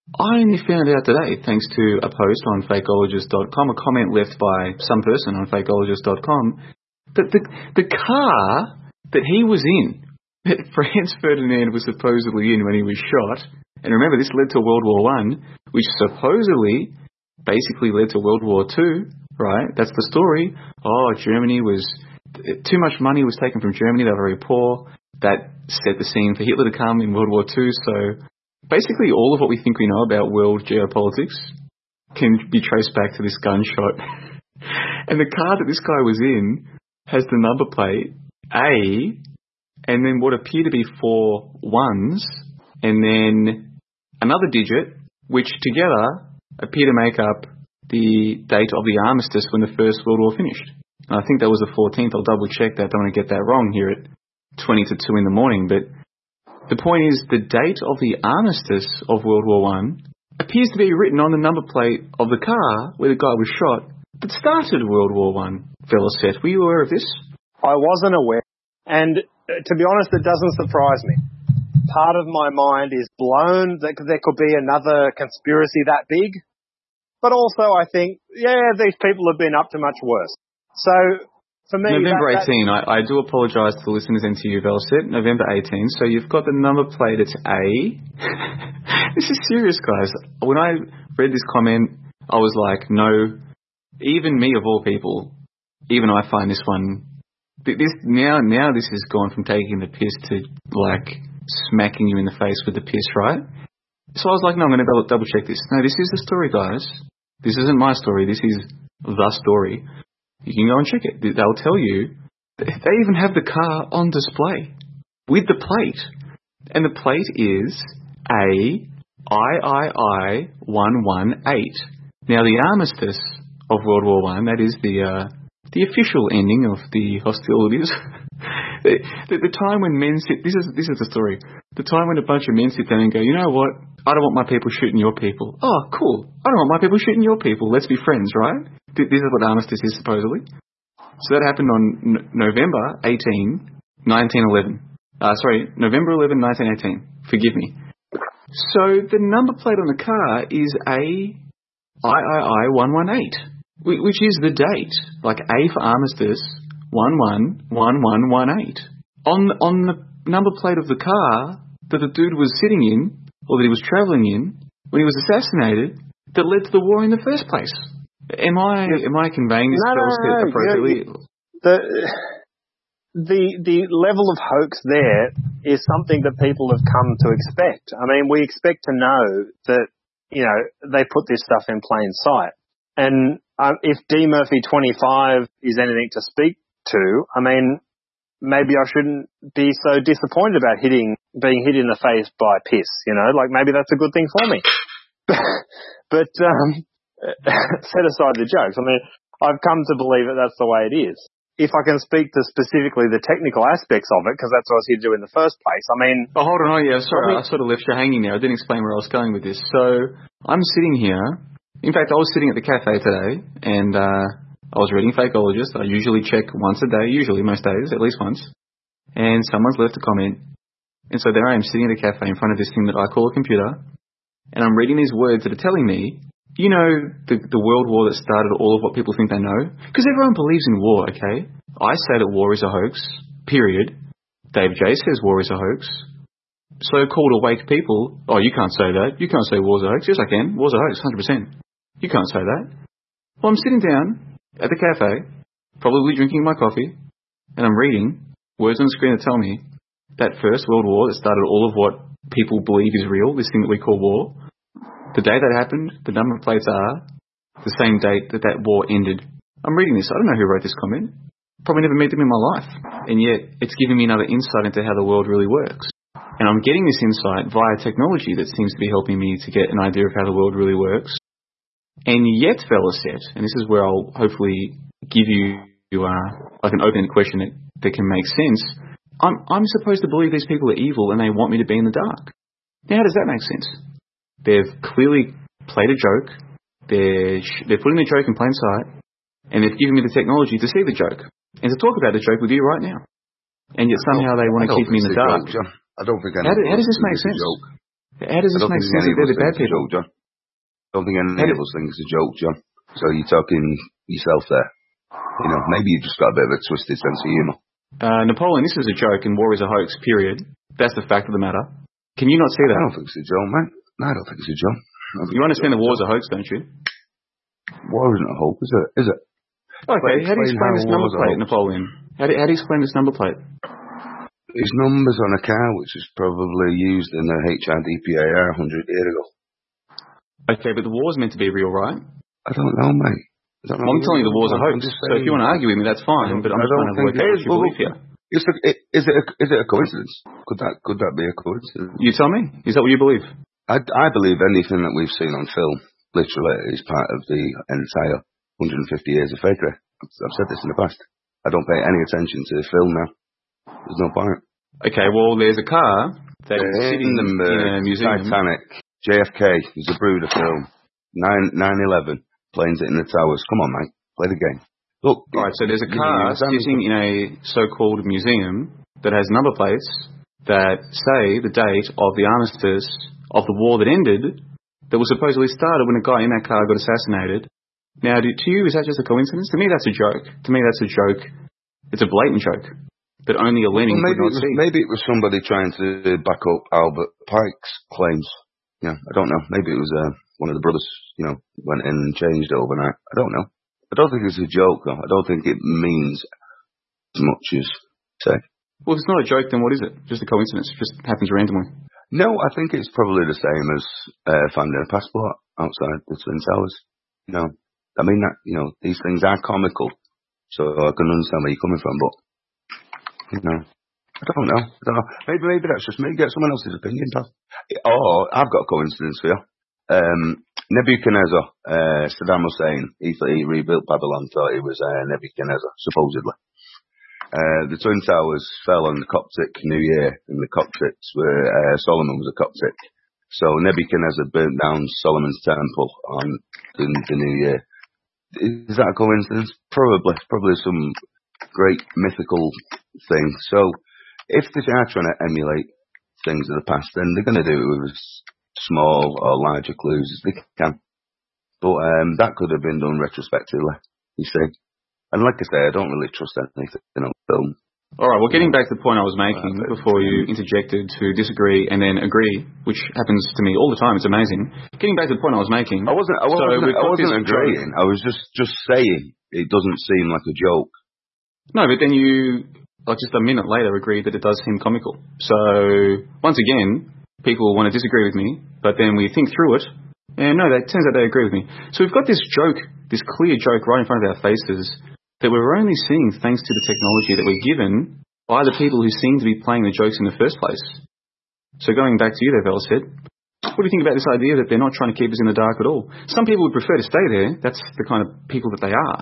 I only found out today, thanks to a post on fakeologist dot com, a comment left by some person on fakeologist dot com, that the, the car that he was in, that Franz Ferdinand was supposedly in when he was shot, and remember this led to World War One, which supposedly basically led to World War Two, right? That's the story. Oh, Germany was, too much money was taken from Germany, they were very poor. That set the scene for Hitler to come in World War Two. So basically all of what we think we know about world geopolitics can be traced back to this gunshot. And the car that this guy was in has the number plate A, and then what appear to be four ones, and then another digit, which together appear to make up the date of the armistice when the First World War finished. And I think that was the fourteenth. I'll double check that. Don't want to get that wrong here at twenty to two in the morning, but the point is the date of the armistice of World War One appears to be written on the number plate of the car where the guy was shot that started World War One. Felicet, were you aware of this? I wasn't aware, and to be honest, it doesn't surprise me. Part of my mind is blown that there could be another conspiracy that big, but also I think, yeah, these people have been up to much worse. So, for me, November that, eighteenth, I, I do apologise to the listeners and to you, Velcet. November eighteenth, so you've got the number plate, it's A. This is serious, guys. When I read this comment, I was like, no, even me of all people, even I find this one. This now, now this has gone from taking the piss to like smacking you in the face with the piss, right? So I was like, no, I'm going to double, double check this. No, this is the story, guys. This isn't my story. This is the story. You can go and check it. They'll tell you. They even have the car on display with the plate, and the plate is A I I I one one eight. Now, the armistice of World War One, that is the uh, the official ending of the hostilities. the, the, the time when men sit, this is this is the story. The time when a bunch of men sit down and go, you know what? I don't want my people shooting your people. Oh, cool. I don't want my people shooting your people. Let's be friends, right? This is what armistice is supposedly. So that happened on N- November eighteenth, nineteen eleven. Uh, sorry, November eleventh, nineteen eighteen. Forgive me. So the number plate on the car is A I I I one one eight. Which is the date, like A for armistice, one one one one one eight. On on the number plate of the car that the dude was sitting in, or that he was travelling in, when he was assassinated, that led to the war in the first place. Am I am I conveying this no, no, no, appropriately? The the the level of hoax there is something that people have come to expect. I mean, we expect to know that, you know, they put this stuff in plain sight. And um, if D Murphy twenty-five is anything to speak to, I mean, maybe I shouldn't be so disappointed about hitting, being hit in the face by piss, you know, like maybe that's a good thing for me. But um, set aside the jokes. I mean, I've come to believe that that's the way it is. If I can speak to specifically the technical aspects of it, because that's what I was here to do in the first place, I mean... Oh, hold on, oh yeah, sorry, I, mean, I sort of left you hanging there. I didn't explain where I was going with this. So, I'm sitting here. In fact, I was sitting at the cafe today, and uh, I was reading Fakeologist. I usually check once a day, usually most days, at least once. And someone's left a comment. And so there I am sitting at a cafe in front of this thing that I call a computer, and I'm reading these words that are telling me, you know, the, the world war that started all of what people think they know? Because everyone believes in war, okay? I say that war is a hoax, period. Dave J says war is a hoax. So-called awake people, oh, you can't say that. You can't say war's a hoax. Yes, I can. War's a hoax, one hundred percent. You can't say that. Well, I'm sitting down at the cafe, probably drinking my coffee, and I'm reading words on the screen that tell me that First World War that started all of what people believe is real, this thing that we call war, the day that happened, the number of plates are the same date that that war ended. I'm reading this. I don't know who wrote this comment. Probably never met them in my life. And yet, it's giving me another insight into how the world really works. And I'm getting this insight via technology that seems to be helping me to get an idea of how the world really works. And yet, fella said, and this is where I'll hopefully give you uh, like an open question that, that can make sense, I'm, I'm supposed to believe these people are evil and they want me to be in the dark. Now, how does that make sense? They've clearly played a joke, they're, they're putting the joke in plain sight, and they've given me the technology to see the joke and to talk about the joke with you right now. And yet somehow they want to keep me in the dark. Joke, I don't think how, do, how does this make sense? How does this make sense that they're the bad people? Joke, John. I don't think any of us think it's a joke, John. So you're talking yourself there. You know, maybe you've just got a bit of a twisted sense of humour. Uh, Napoleon, this is a joke and war is a hoax, period. That's the fact of the matter. Can you not see that? I don't think it's a joke, mate. No, I don't think it's a joke. You understand the war's a hoax, don't you? War isn't a hoax, is it? Is it? Okay, how do you explain this number plate, Napoleon? How do, how do you explain this number plate? It's numbers on a car which was probably used in the H R D P A R one hundred years ago. Okay, but the war's meant to be real, right? I don't know, mate. I don't know. Well, I'm telling you the war's a hoax. So if you want to argue with me, that's fine, but I'm just trying to work out what you believe here. Is it, is, it a, is it a coincidence? Could that could that be a coincidence? You tell me. Is that what you believe? I, I believe anything that we've seen on film, literally, is part of the entire one hundred fifty years of fakery. I've, I've said this in the past. I don't pay any attention to film now. There's no point. Okay, well, there's a car that's sitting in, the, in a museum. Titanic, J F K, there's a Bruder film, nine eleven, planes it in the towers. Come on, mate, play the game. Look, right, so there's a car sitting in a so-called museum that has number plates that say the date of the armistice of the war that ended, that was supposedly started when a guy in that car got assassinated. Now, to you, is that just a coincidence? To me, that's a joke. To me, that's a joke. It's a blatant joke that only a Lenin well, maybe would not it was, see. Maybe it was somebody trying to back up Albert Pike's claims. Yeah, I don't know. Maybe it was uh, one of the brothers, you know, went in and changed it overnight. I don't know. I don't think it's a joke, though. I don't think it means as much as, say. Well, if it's not a joke, then what is it? Just a coincidence. It just happens randomly. No, I think it's probably the same as uh, finding a passport outside the Twin Towers. You know, I mean, that, you know, these things are comical, so I can understand where you're coming from, but, you know, I don't know. I don't know. Maybe, maybe that's just me. Get someone else's opinion, pal. Or, I've got a coincidence for you. Um, Nebuchadnezzar, uh, Saddam Hussein, he, he rebuilt Babylon, thought he was uh, Nebuchadnezzar, supposedly. Uh, the Twin Towers fell on the Coptic New Year, and the Coptics were, uh, Solomon was a Coptic. So Nebuchadnezzar burnt down Solomon's temple on the, the New Year. Is that a coincidence? Probably. Probably some great mythical thing. So, if they are trying to emulate things of the past, then they're going to do it with as small or larger clues as they can. But um, that could have been done retrospectively, you see. And like I say, I don't really trust anything on film. All right, well, getting back to the point I was making before you interjected to disagree and then agree, which happens to me all the time. It's amazing. Getting back to the point I was making. I wasn't, I wasn't, so I wasn't agreeing. I was just, just saying it doesn't seem like a joke. No, but then you, like just a minute later, agreed that it does seem comical. So, once again, people want to disagree with me, but then we think through it, and no, that turns out they agree with me. So we've got this joke, this clear joke right in front of our faces, that we're only seeing thanks to the technology that we're given by the people who seem to be playing the jokes in the first place. So going back to you there, Velocet, what do you think about this idea that they're not trying to keep us in the dark at all? Some people would prefer to stay there. That's the kind of people that they are.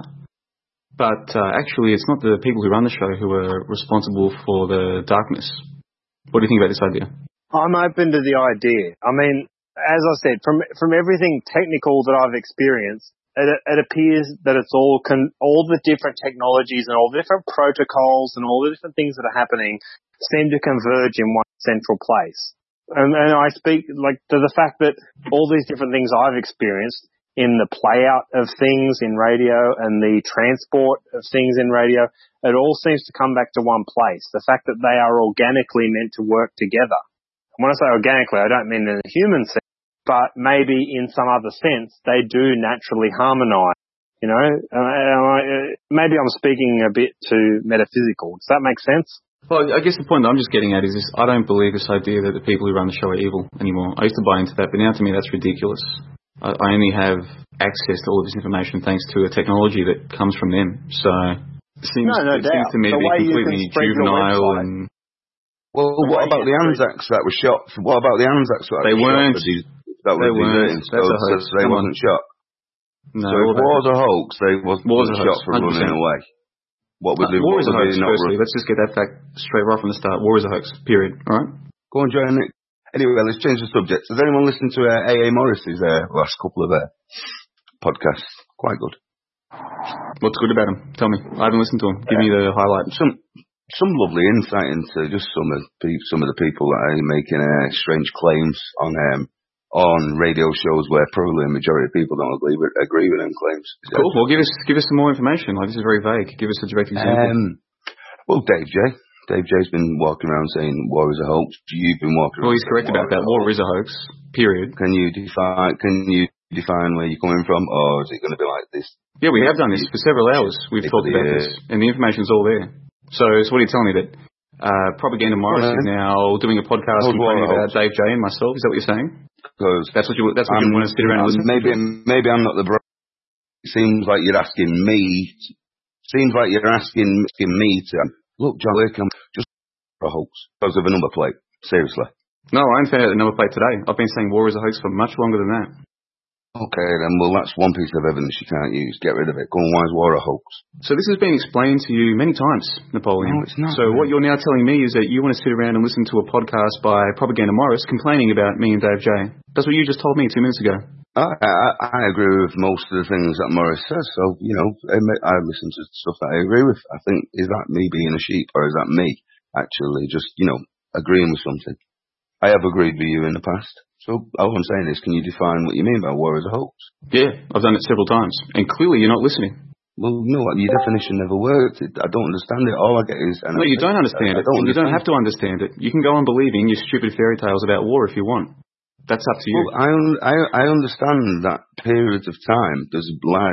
But uh, actually, it's not the people who run the show who are responsible for the darkness. What do you think about this idea? I'm open to the idea. I mean, as I said, from from everything technical that I've experienced, it, it appears that it's all con- all the different technologies and all the different protocols and all the different things that are happening seem to converge in one central place. And, and I speak like to the fact that all these different things I've experienced in the play out of things in radio and the transport of things in radio, it all seems to come back to one place. The fact that they are organically meant to work together. And when I say organically, I don't mean in a human sense, but maybe in some other sense, they do naturally harmonise. You know, uh, maybe I'm speaking a bit too metaphysical. Does that make sense? Well, I guess the point that I'm just getting at is this, I don't believe this idea that the people who run the show are evil anymore. I used to buy into that, but now to me that's ridiculous. I, I only have access to all of this information thanks to a technology that comes from them. So it seems, no, no it doubt. seems to me the to be completely juvenile and... Well, the what about the Anzacs that were shot? What about the Anzacs that they were weren't. shot? That they weren't. So, so, so they wasn't shot. No, so if war's a hoax, they wasn't war's a shot hoax, for running away. What would uh, they, war is a hoax, not firstly. Let's just get that fact straight right from the start. War is a hoax, period. All right? Go on, join it. Anyway, let's change the subject. Has anyone listened to uh, A A Morris's uh, last couple of uh, podcasts? Quite good. What's good about him? Tell me. I haven't listened to him. Give uh, me the highlight. Some some lovely insight into just some of pe- some of the people that are making uh, strange claims on um, on radio shows where probably a majority of people don't agree with, agree with them claims. Cool. Well, give us give us some more information. Like, this is very vague. Give us a direct example. Um, well, Dave J. Dave J's been walking around saying war is a hoax. You've been walking around. Well, he's correct about that. War is a hoax. Period. Can you define? Can you define where you're coming from, or is it going to be like this? Yeah, we have done this for several hours. We've talked about this, and the information's all there. So, so what are you telling me that uh, Propaganda Morris well, is now doing a podcast complaining about Dave J and myself? Is that what you're saying? Because that's what you that's what I'm, you want to sit around and listen maybe, to? Maybe I'm not the bro. It seems like you're asking me. Seems like you're asking, asking me to look, John Latham, just a hoax because of a number plate. Seriously. No, I ain't found a number plate today. I've been saying war is a hoax for much longer than that. Okay, then, well, that's one piece of evidence you can't use. Get rid of it. Go on, why is war a hoax? So this has been explained to you many times, Napoleon. No, it's not. So what you're now telling me is that you want to sit around and listen to a podcast by Propaganda Morris complaining about me and Dave J. That's what you just told me two minutes ago. I, I, I agree with most of the things that Morris says, so, you know, I, I listen to stuff that I agree with. I think, is that me being a sheep, or is that me actually just, you know, agreeing with something? I have agreed with you in the past. So all I'm saying is, can you define what you mean by war as a hoax? Yeah, I've done it several times. And clearly you're not listening. Well, no, your definition never worked. It, I don't understand it. All I get is... No, you don't understand I, it. I don't you understand. don't have to understand it. You can go on believing your stupid fairy tales about war if you want. That's up to you. Well, I, un- I, I understand that periods of time, there's large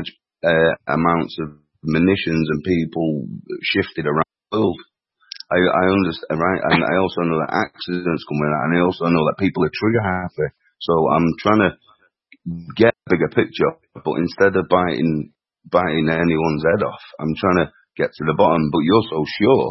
uh, amounts of munitions and people shifted around the world. I, I understand, right? And I also know that accidents come with that, and I also know that people are trigger happy. So I'm trying to get a bigger picture, but instead of biting biting anyone's head off, I'm trying to get to the bottom. But you're so sure,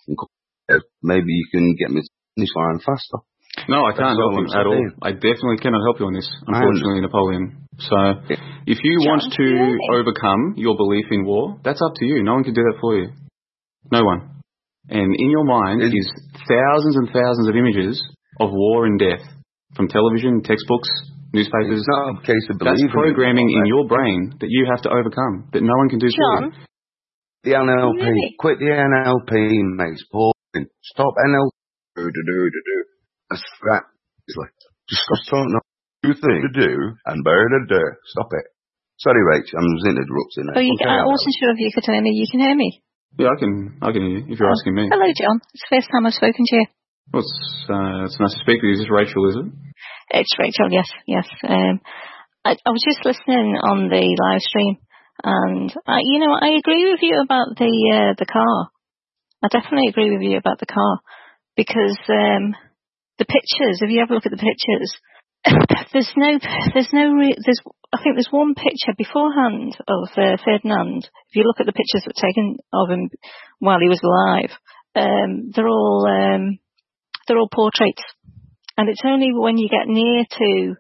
maybe you can get me to the finish line faster. No, I can't help you at all. I definitely cannot help you on this, unfortunately, Napoleon. So, if you John, want to overcome your belief in war, that's up to you. No one can do that for you. No one. And in your mind is thousands and thousands of images of war and death from television, textbooks, newspapers. It's not a case of That's programming in your brain that you have to overcome, that no one can do John, for you. The N L P. Really? Quit the N L P, mate. Boring. Stop N L P. Do, do, do, do, do. That's that. It's like, just stop talking. Two things to do and bear to do. Stop it. Sorry, Rach. I'm just interrupting. Oh, you, I wasn't sure if you could hear me. You can hear me. Yeah, I can. I can hear you if you're Oh. asking me. Hello, John. It's the first time I've spoken to you. Well, it's, uh, it's nice to speak with you. Is this Rachel? Is it? It's Rachel. Yes, yes. Um, I, I was just listening on the live stream, and I, you know, I agree with you about the uh, the car. I definitely agree with you about the car because um, the pictures. If you have a look at the pictures, there's no, there's no, re- there's. I think there's one picture beforehand of uh, Ferdinand. If you look at the pictures that were taken of him while he was alive, um, they're all um, they're all portraits, and it's only when you get near to,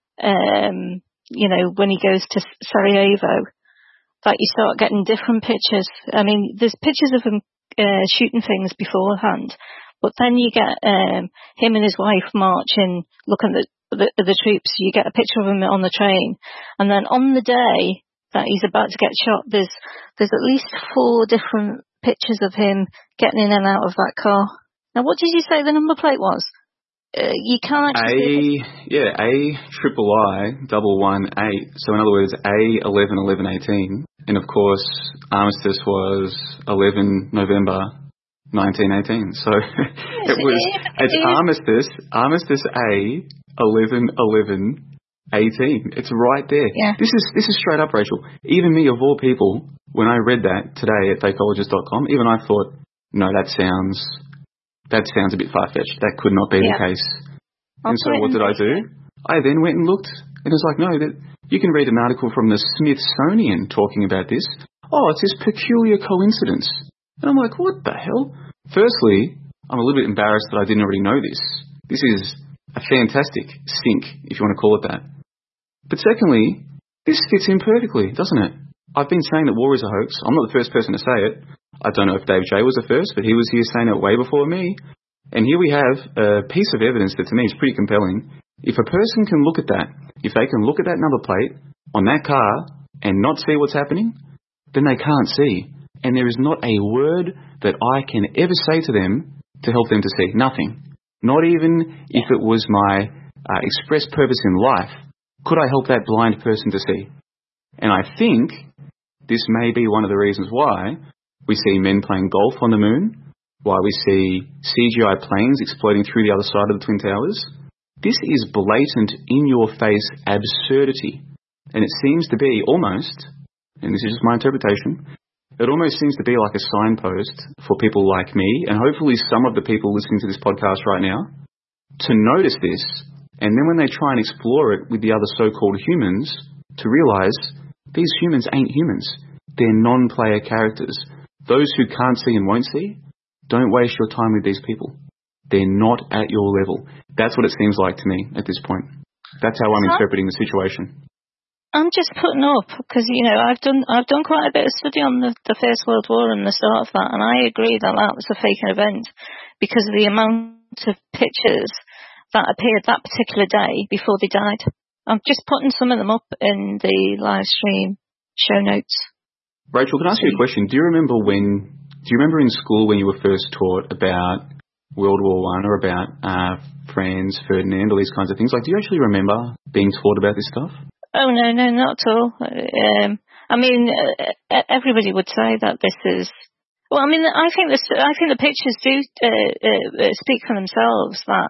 um, you know, when he goes to Sarajevo, that you start getting different pictures. I mean, there's pictures of him uh, shooting things beforehand, but then you get um, him and his wife marching, looking at the, the, the troops. You get a picture of him on the train, and then on the day that he's about to get shot, there's there's at least four different pictures of him getting in and out of that car. Now, what did you say the number plate was? Uh, you can't actually... A, yeah, A triple I double one eight. So in other words, A eleven eleven eighteen. And of course, armistice was eleven November nineteen eighteen. So Yes, it was, it- it's it- armistice, armistice A eleven eleven eighteen. It's right there. Yeah. This is, this is straight up, Rachel. Even me, of all people, when I read that today at fakeologist dot com, even I thought, no, that sounds... That sounds a bit far-fetched. That could not be Yeah. the case. I'll And so put it what in did I do? I then went and looked. And it was like, no, that you can read an article from the Smithsonian talking about this. Oh, it's this peculiar coincidence. And I'm like, what the hell? Firstly, I'm a little bit embarrassed that I didn't already know this. This is a fantastic sync, if you want to call it that. But secondly, this fits in perfectly, doesn't it? I've been saying that war is a hoax. I'm not the first person to say it. I don't know if Dave J was the first, but he was here saying it way before me. And here we have a piece of evidence that to me is pretty compelling. If a person can look at that, if they can look at that number plate on that car and not see what's happening, then they can't see. And there is not a word that I can ever say to them to help them to see. Nothing. Not even if it was my uh, express purpose in life, could I help that blind person to see. And I think this may be one of the reasons why we see men playing golf on the moon, why we see C G I planes exploding through the other side of the Twin Towers. This is blatant, in-your-face absurdity. And it seems to be almost, and this is just my interpretation, it almost seems to be like a signpost for people like me, and hopefully some of the people listening to this podcast right now, to notice this, and then when they try and explore it with the other so-called humans, to realise these humans ain't humans. They're non-player characters. Those who can't see and won't see, don't waste your time with these people. They're not at your level. That's what it seems like to me at this point. That's how I'm interpreting the situation. I'm just putting up because, you know, I've done I've done quite a bit of study on the, the First World War and the start of that, and I agree that that was a fake event because of the amount of pictures that appeared that particular day before they died. I'm just putting some of them up in the live stream show notes. Rachel, can I ask you a question? Do you remember when, do you remember in school when you were first taught about World War One or about uh, Franz Ferdinand, all these kinds of things? Like, do you actually remember being taught about this stuff? Oh, no, no, not at all. Um, I mean, uh, everybody would say that this is, well, I mean, I think this, I think the pictures do uh, uh, speak for themselves, that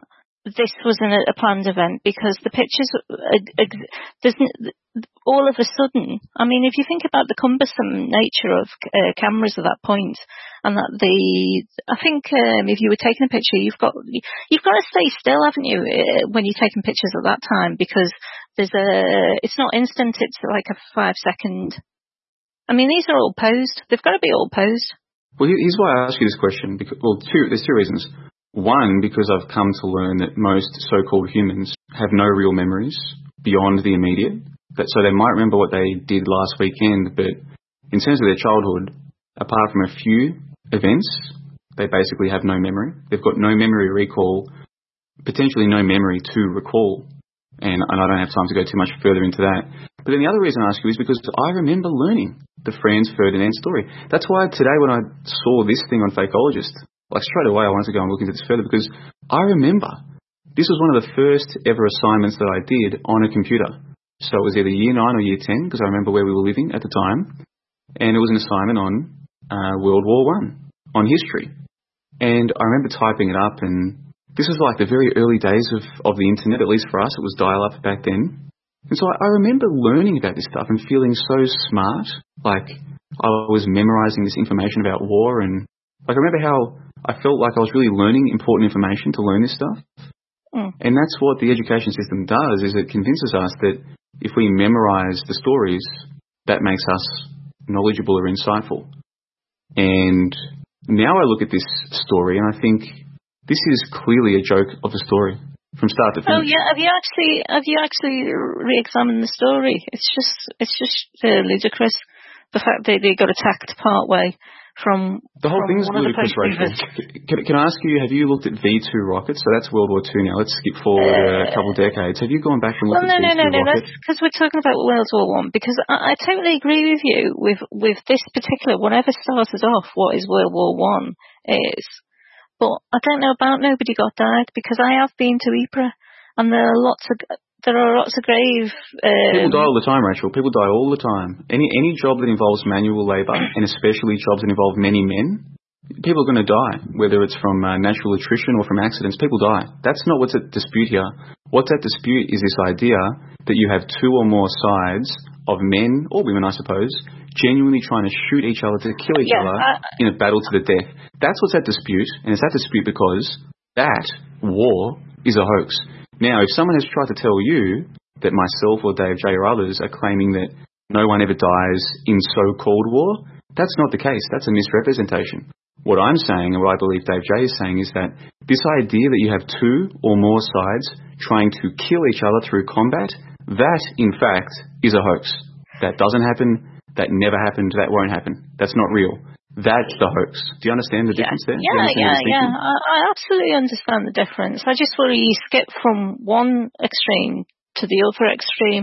this wasn't a planned event, because the pictures, there's all of a sudden, I mean, if you think about the cumbersome nature of uh, cameras at that point, and that the, I think um, if you were taking a picture, you've got you've got to stay still, haven't you, uh, when you're taking pictures at that time, because there's a, it's not instant, it's like a five second. I mean, these are all posed. They've got to be all posed. Well, here's why I ask you this question. Because, well, two, there's two reasons. One, because I've come to learn that most so-called humans have no real memories beyond the immediate. That, so they might remember what they did last weekend, but in terms of their childhood, apart from a few events, they basically have no memory. They've got no memory recall, potentially no memory to recall. And, and I don't have time to go too much further into that. But then the other reason I ask you is because I remember learning the Franz Ferdinand story. That's why today when I saw this thing on Fakeologist, like straight away I wanted to go and look into this further, because I remember this was one of the first ever assignments that I did on a computer. So it was either year nine or year ten, because I remember where we were living at the time. And it was an assignment on uh, World War One, on history. And I remember typing it up, and this was like the very early days of, of the internet, at least for us. It was dial-up back then. And so I, I remember learning about this stuff and feeling so smart, like I was memorizing this information about war, and like I remember how I felt like I was really learning important information to learn this stuff. Mm. And that's what the education system does, is it convinces us that if we memorize the stories, that makes us knowledgeable or insightful. And now I look at this story and I think this is clearly a joke of a story from start to finish. Oh yeah, have you actually have you actually re-examined the story? It's just it's just uh, ludicrous, the fact that they got attacked part way from the whole from thing's ludicrous, Rachel. Can, can I ask you, have you looked at V two rockets? So that's World War Two now. Let's skip forward uh, a couple of decades. Have you gone back and looked well, at no, V two no, no, no, rockets? because we're talking about World War One. Because I, I totally agree with you with with this particular, whatever started off what is World War One is. But I don't know about Nobody Got Died, because I have been to Ypres, and there are lots of there are lots of grave. Um, People die all the time, Rachel. People die all the time. Any any job that involves manual labour, and especially jobs that involve many men, people are going to die. Whether it's from uh, natural attrition or from accidents, people die. That's not what's at dispute here. What's at dispute is this idea that you have two or more sides of men or women, I suppose, genuinely trying to shoot each other to kill each yeah, other I, in a battle to the death. That's what's at dispute, and it's at dispute because that war is a hoax. Now, if someone has tried to tell you that myself or Dave J or others are claiming that no one ever dies in so-called war, that's not the case. That's a misrepresentation. What I'm saying, and what I believe Dave J is saying, is that this idea that you have two or more sides trying to kill each other through combat, that, in fact, is a hoax. That doesn't happen. That never happened. That won't happen. That's not real. That's the hoax. Do you understand the yeah, difference there? Yeah, yeah, yeah. I, I absolutely understand the difference. I just worry you skip from one extreme to the other extreme,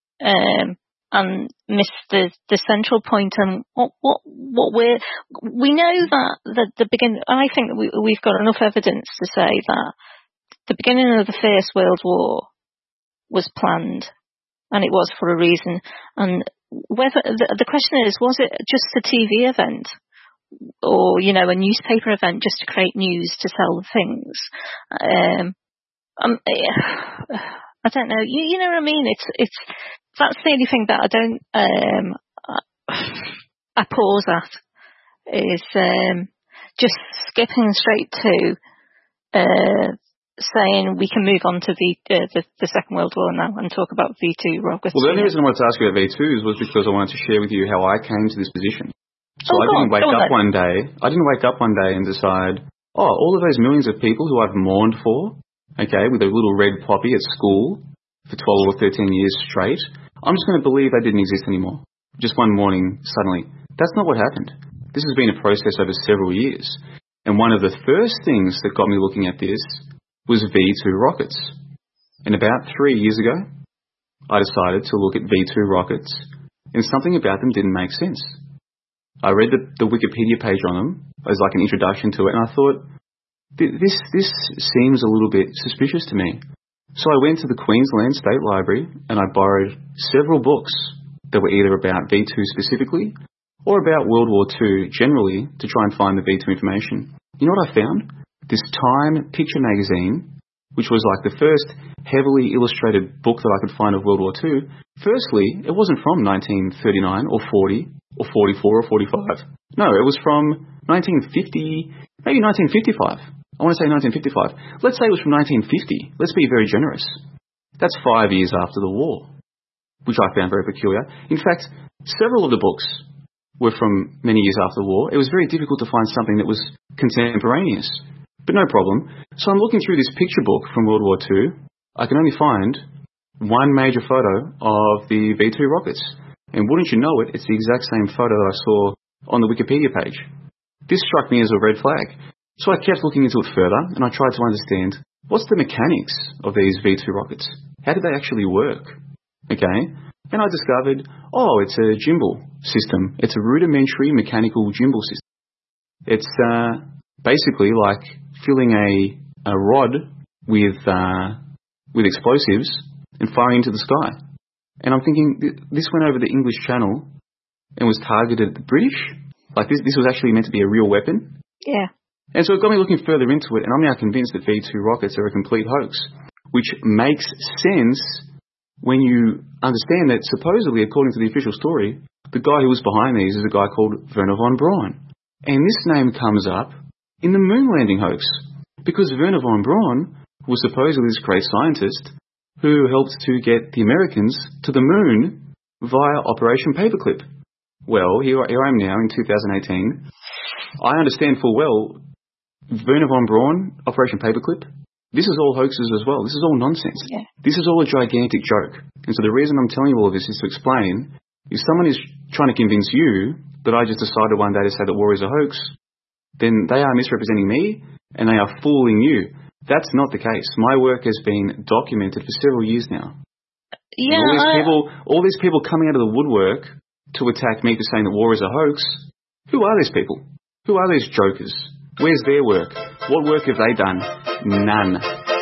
um, and miss the, the central point. And what what what we're we know that the the begin. I think that we we've got enough evidence to say that the beginning of the First World War was planned, and it was for a reason. And whether the, the question is, was it just a T V event? Or, you know, a newspaper event just to create news to sell things. Um, um, I don't know. You, you know what I mean? It's it's that's the only thing that I don't um, I, I pause at is um, just skipping straight to uh, saying we can move on to the, uh, the the Second World War now and talk about V two rockets. Well, the only reason I wanted to ask you about V twos was because I wanted to share with you how I came to this position. So oh, I didn't on, wake up one day, I didn't wake up one day and decide, oh, all of those millions of people who I've mourned for, okay, with a little red poppy at school for twelve or thirteen years straight, I'm just going to believe they didn't exist anymore. Just one morning, suddenly. That's not what happened. This has been a process over several years. And one of the first things that got me looking at this was V two rockets. And about three years ago, I decided to look at V two rockets, and something about them didn't make sense. I read the, the Wikipedia page on them as like an introduction to it, and I thought, this this seems a little bit suspicious to me. So I went to the Queensland State Library and I borrowed several books that were either about V two specifically or about World War Two generally to try and find the V two information. You know what I found? This Time picture magazine which was like the first heavily illustrated book that I could find of World War Two, firstly, it wasn't from nineteen thirty-nine or forty or forty-four or forty-five. No, it was from nineteen fifty, maybe nineteen fifty-five. I want to say nineteen fifty-five. Let's say it was from nineteen fifty. Let's be very generous. That's five years after the war, which I found very peculiar. In fact, several of the books were from many years after the war. It was very difficult to find something that was contemporaneous. But no problem. So I'm looking through this picture book from World War Two. I can only find one major photo of the V two rockets. And wouldn't you know it, it's the exact same photo that I saw on the Wikipedia page. This struck me as a red flag. So I kept looking into it further, and I tried to understand, what's the mechanics of these V two rockets? How do they actually work? Okay? And I discovered, oh, it's a gimbal system. It's a rudimentary mechanical gimbal system. It's uh, basically like filling a, a rod with uh, with explosives and firing into the sky. And I'm thinking, this went over the English Channel and was targeted at the British? Like this, this was actually meant to be a real weapon? Yeah. And so it got me looking further into it, and I'm now convinced that V two rockets are a complete hoax, which makes sense when you understand that supposedly, according to the official story, the guy who was behind these is a guy called Wernher von Braun. And this name comes up in the moon landing hoax, because Wernher von Braun was supposedly this great scientist who helped to get the Americans to the moon via Operation Paperclip. Well, here, here I am now in two thousand eighteen. I understand full well Wernher von Braun, Operation Paperclip, this is all hoaxes as well. This is all nonsense. Yeah. This is all a gigantic joke. And so the reason I'm telling you all of this is to explain, if someone is trying to convince you that I just decided one day to say that war is a hoax, then they are misrepresenting me and they are fooling you. That's not the case. My work has been documented for several years now. Yeah, all these I... people, all these people coming out of the woodwork to attack me for saying that war is a hoax, who are these people? Who are these jokers? Where's their work? What work have they done? None.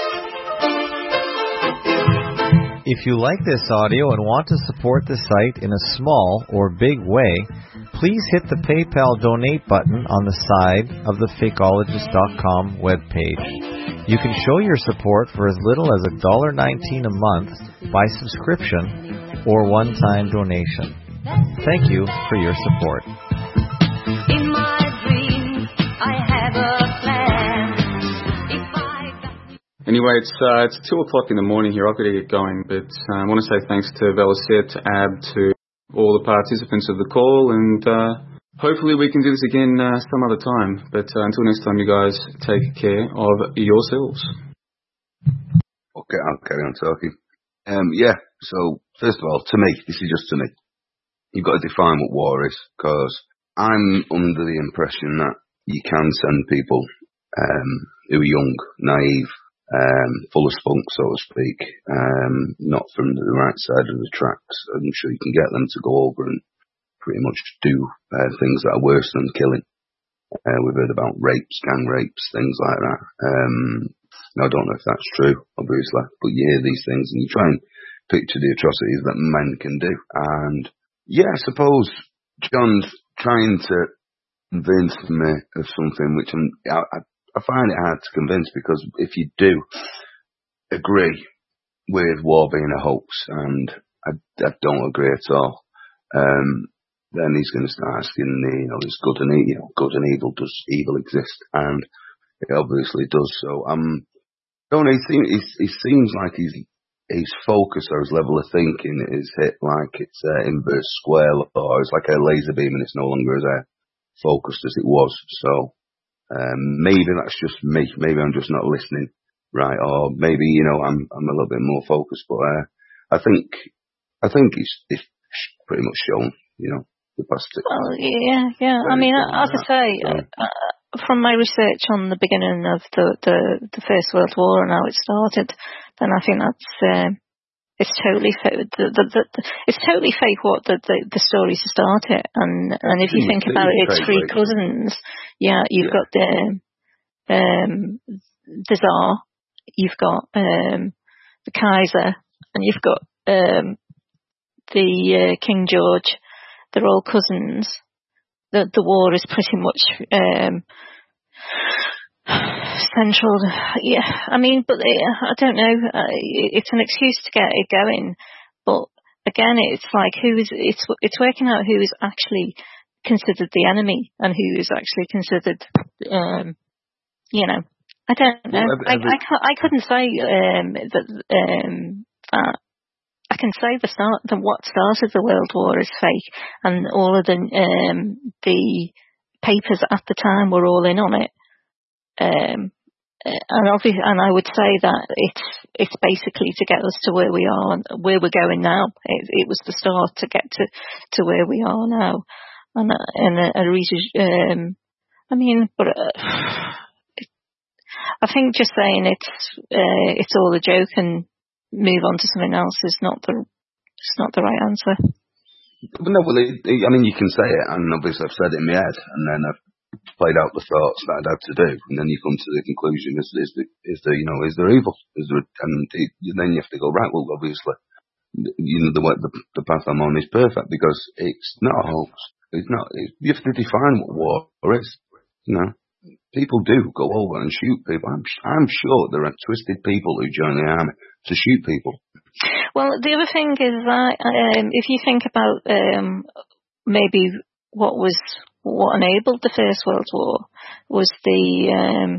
If you like this audio and want to support the site in a small or big way, please hit the PayPal donate button on the side of the fakeologist dot com webpage. You can show your support for as little as one dollar nineteen a month by subscription or one-time donation. Thank you for your support. In my dreams, I have a plan. If I got... Anyway, it's uh, it's two o'clock in the morning here. I've got to get going, but uh, I want to say thanks to Velicet, to Ab, to all the participants of the call, and uh, hopefully we can do this again uh, some other time. But uh, until next time, you guys take care of yourselves. Okay, I'll carry on talking. Um, yeah, so first of all, to me, this is just to me. You've got to define what war is, because I'm under the impression that you can send people um, who are young, naive, um, full of spunk, so to speak, um, not from the right side of the tracks. I'm sure you can get them to go over and pretty much do uh, things that are worse than killing. Uh, we've heard about rapes, gang rapes, things like that. Um, now, I don't know if that's true, obviously, but you hear these things and you try and picture the atrocities that men can do. And yeah, I suppose John's trying to convince me of something which I'm, I, I find it hard to convince, because if you do agree with war being a hoax, and I, I don't agree at all, um, then he's going to start asking, you know, is good and evil, you know, good and evil, does evil exist? And it obviously does. So um, don't know, he seems, he, he seems like he's his focus or his level of thinking is hit like it's uh, inverse square, or it's like a laser beam and it's no longer as uh, focused as it was. So um, maybe that's just me. Maybe I'm just not listening right, or maybe, you know, I'm I'm a little bit more focused. But uh, I think I think it's, it's pretty much shown, you know, the past. Well, yeah, yeah. I mean, as I say, so, uh, from my research on the beginning of the, the, the First World War and how it started, then I think that's uh, it's totally fake. The, the, the, it's totally fake what the the, the story started. And and if you think about it, it's three cousins. Yeah, you've yeah. got the um the Tsar, you've got um the Kaiser, and you've got um the uh, King George. They're all cousins. The the war is pretty much um central. Yeah, I mean, but it, I don't know. Uh, it's an excuse to get it going, but again, it's like who is it's it's working out who is actually considered the enemy and who is actually considered, um, you know, I don't know. Well, I every, I, ca- I couldn't say um, that um, that. I can say the start, the what started the World War is fake, and all of the um, the papers at the time were all in on it. Um, and obviously, and I would say that it's it's basically to get us to where we are and where we're going now. It, it was the start to get to, to where we are now, and and a, a reason. Um, I mean, but uh, I think just saying it's uh, it's all a joke and move on to something else is not the it's not the right answer. But no, well, it, it, I mean, you can say it, and obviously I've said it in my head, and then I've played out the thoughts that I'd had to do, and then you come to the conclusion: is is the is there you know is there evil? Is there, and it, then you have to go right. Well, obviously, you know the way the, the path I'm on is perfect because it's not a hoax. It's not. It, you have to define what war is. You know, people do go over and shoot people. I'm I'm sure there are twisted people who join the army to shoot people. Well, the other thing is that um, if you think about um, maybe what was what enabled the First World War was the um,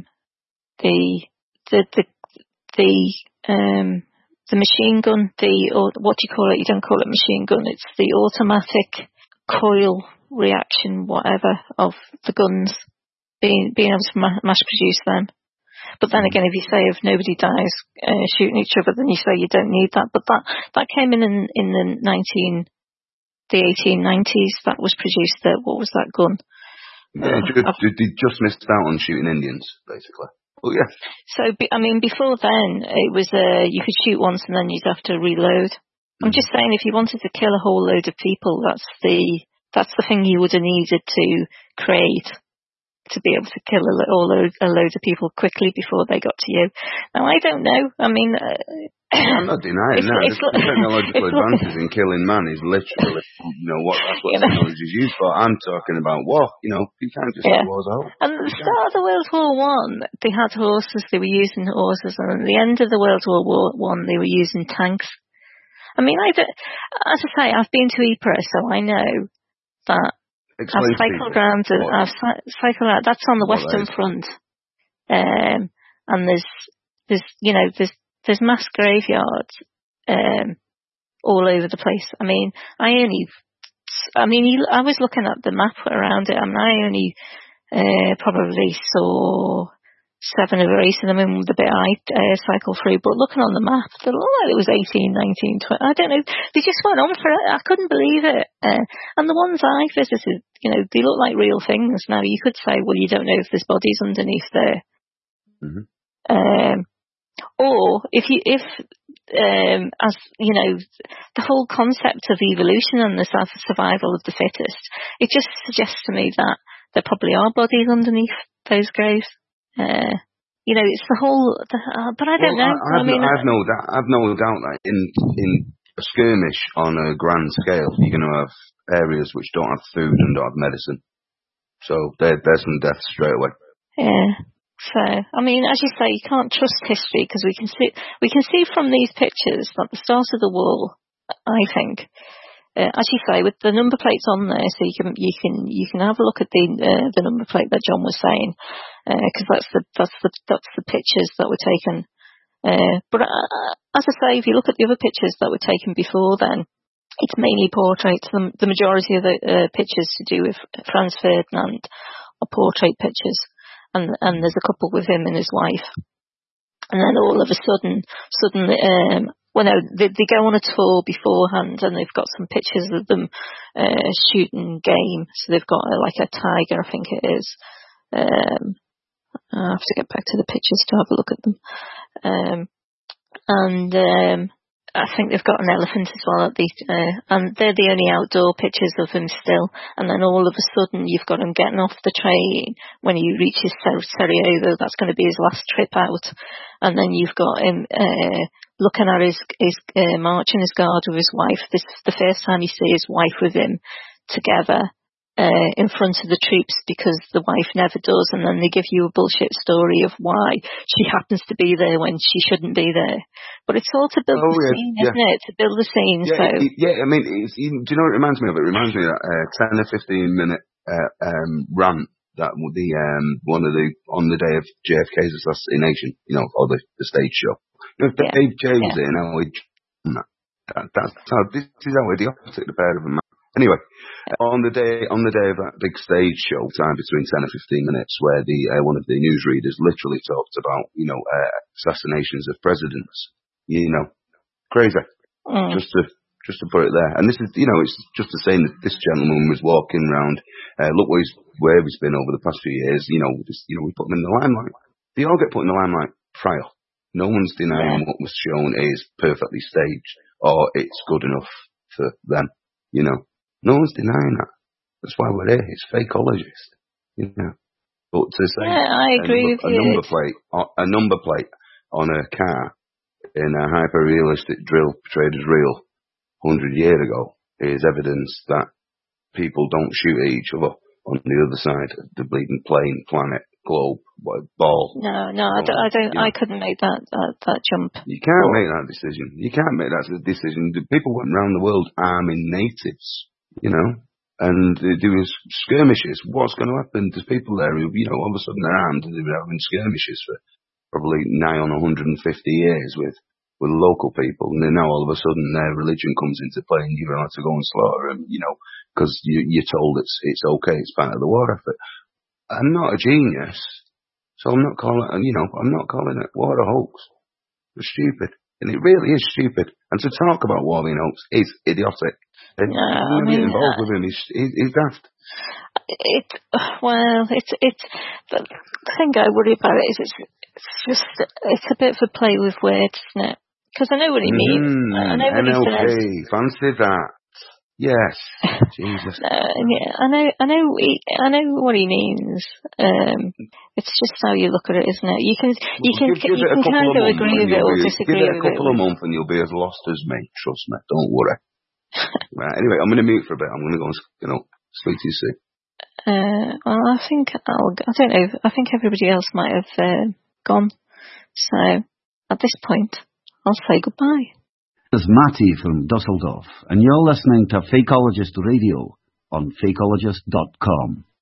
the the the the, um, the machine gun, the or what do you call it? You don't call it machine gun. It's the automatic coil reaction, whatever, of the guns being being able to ma- mass produce them. But then again, if you say if nobody dies uh, shooting each other, then you say you don't need that. But that, that came in in, in the nineteen the eighteen nineties. That was produced. There, what was that gun? Yeah, Uh, just, they just missed out on shooting Indians, basically. Oh yeah. So I mean, before then, it was uh, you could shoot once and then you'd have to reload. Mm-hmm. I'm just saying, if you wanted to kill a whole load of people, that's the that's the thing you would have needed to create. To be able to kill a, all a, a load of people quickly before they got to you. Now, I don't know. I mean, uh, I'm not denying it's, that. It's, the technological it's, advances in killing man is literally, you know, what that's what technology is used for. I'm talking about war. You know, you can't just yeah. say war's out. And at the start of the World War One, they had horses. They were using horses, and at the end of the World War One, they were using tanks. I mean, I don't, as I say, I've been to Ypres, so I know that. Explain I've cycled around, I've cycled around, that's on the what Western Front. Um, and there's, there's, you know, there's, there's mass graveyards, um, all over the place. I mean, I only, I mean, you, I was looking at the map around it, I mean, I only, uh, probably saw seven or eight of them in the bit I uh, cycled through, but looking on the map, they looked like it was eighteen, nineteen, twenty, I don't know, they just went on for it, I couldn't believe it. Uh, and the ones I visited, you know, they look like real things. Now, you could say, well, you don't know if there's bodies underneath there. Mm-hmm. Um, or if you, if, um, as, you know, the whole concept of evolution and the survival of the fittest, it just suggests to me that there probably are bodies underneath those graves. Uh, you know, it's the whole, the, uh, but I don't well, know. I, I've, I mean, no, I've no doubt, I've no doubt that in, in a skirmish on a grand scale, you're going to have areas which don't have food and don't have medicine. So there, there's some deaths straight away. Yeah. So, I mean, as you say, you can't trust history because we can see, we can see from these pictures that the start of the war, I think, Uh, as you say, with the number plates on there, so you can you can you can have a look at the uh, the number plate that John was saying, because uh, that's the that's the that's the pictures that were taken. Uh, but uh, as I say, if you look at the other pictures that were taken before then, it's mainly portraits. The, the majority of the uh, pictures to do with Franz Ferdinand are portrait pictures, and and there's a couple with him and his wife. And then all of a sudden, suddenly, um, well, no, they, they go on a tour beforehand, and they've got some pictures of them uh, shooting game. So they've got uh, like a tiger, I think it is. Um, I have to get back to the pictures to have a look at them. Um, and um, I think they've got an elephant as well. At the, uh, and they're the only outdoor pictures of him still. And then all of a sudden, you've got him getting off the train when he reaches Sarajevo. That's going to be his last trip out. And then you've got him uh, looking at his, his uh, marching his guard with his wife. This is the first time you see his wife with him together. uh, in front of the troops because the wife never does, and then they give you a bullshit story of why she happens to be there when she shouldn't be there. But it's all to build Oh, the yeah, scene, yeah. isn't it? To build the scene. Yeah, so it, yeah. I mean, it's, you, do you know what it reminds me of? It reminds me of that uh, ten or fifteen minute uh, um, rant that the um, one of the on the day of J F K's assassination, you know, or the, the stage show. You know, Yeah. Dave James Yeah. in how he that, that, that's how this is how idiotic the pair of them. Anyway, on the day on the day of that big stage show, time between ten and fifteen minutes, where the uh, one of the newsreaders literally talked about, you know, uh, assassinations of presidents. You know, crazy. Mm. Just to just to put it there. And this is, you know, it's just the same that this gentleman was walking around. Uh, look where he's where he's been over the past few years. You know, just, you know, we put him in the limelight. They all get put in the limelight prior. No one's denying Yeah. what was shown is perfectly staged or it's good enough for them. You know. No one's denying that. That's why we're here. It's fakeologist, you know. But to say Yeah, I a, agree number, with a you. number plate, a number plate on a car in a hyper-realistic drill portrayed as real hundred years ago is evidence that people don't shoot at each other on the other side of the bleeding plane, planet, globe, ball. No, no, I don't. I, don't, You know. I couldn't make that, that that jump. You can't But- make that decision. You can't make that decision. The people went around the world arming natives, you know, and they're doing skirmishes. What's going to happen? There's people there who, you know, all of a sudden they're armed and they've been having skirmishes for probably nigh on one hundred fifty years with, with local people. And then now all of a sudden their religion comes into play and you're allowed to go and slaughter them, you know, because you, you're told it's, it's okay. It's part of the war effort. I'm not a genius. So I'm not calling, you know, I'm not calling it war a hoax. It's stupid. And it really is stupid. And to talk about war being hoax is idiotic. And No, I you mean, get involved uh, with him, he's, he's, he's daft. It, well, it's, it's, the thing I worry about it is it's, it's just, it's a bit of a play with words, isn't it? Because I know what he means. I know what Mm, N L P, he says. fancy that. Yes. Jesus. Uh, yeah, I know, I know, he, I know what he means. Um, it's just how you look at it, isn't it? You can, you can, give, give you it a can couple kind of of months agree and with it you'll or be, disagree give it a with couple it. of months and you'll be as lost as me. Trust me. Don't worry. Right. Anyway, I'm going to mute for a bit. I'm going to go and, you know, speak to you soon. Uh, well, I think I'll, I don't know, I think everybody else might have uh, gone. So, at this point, I'll say goodbye. This is Matty from Dusseldorf, and you're listening to Fakeologist Radio on fakeologist dot com.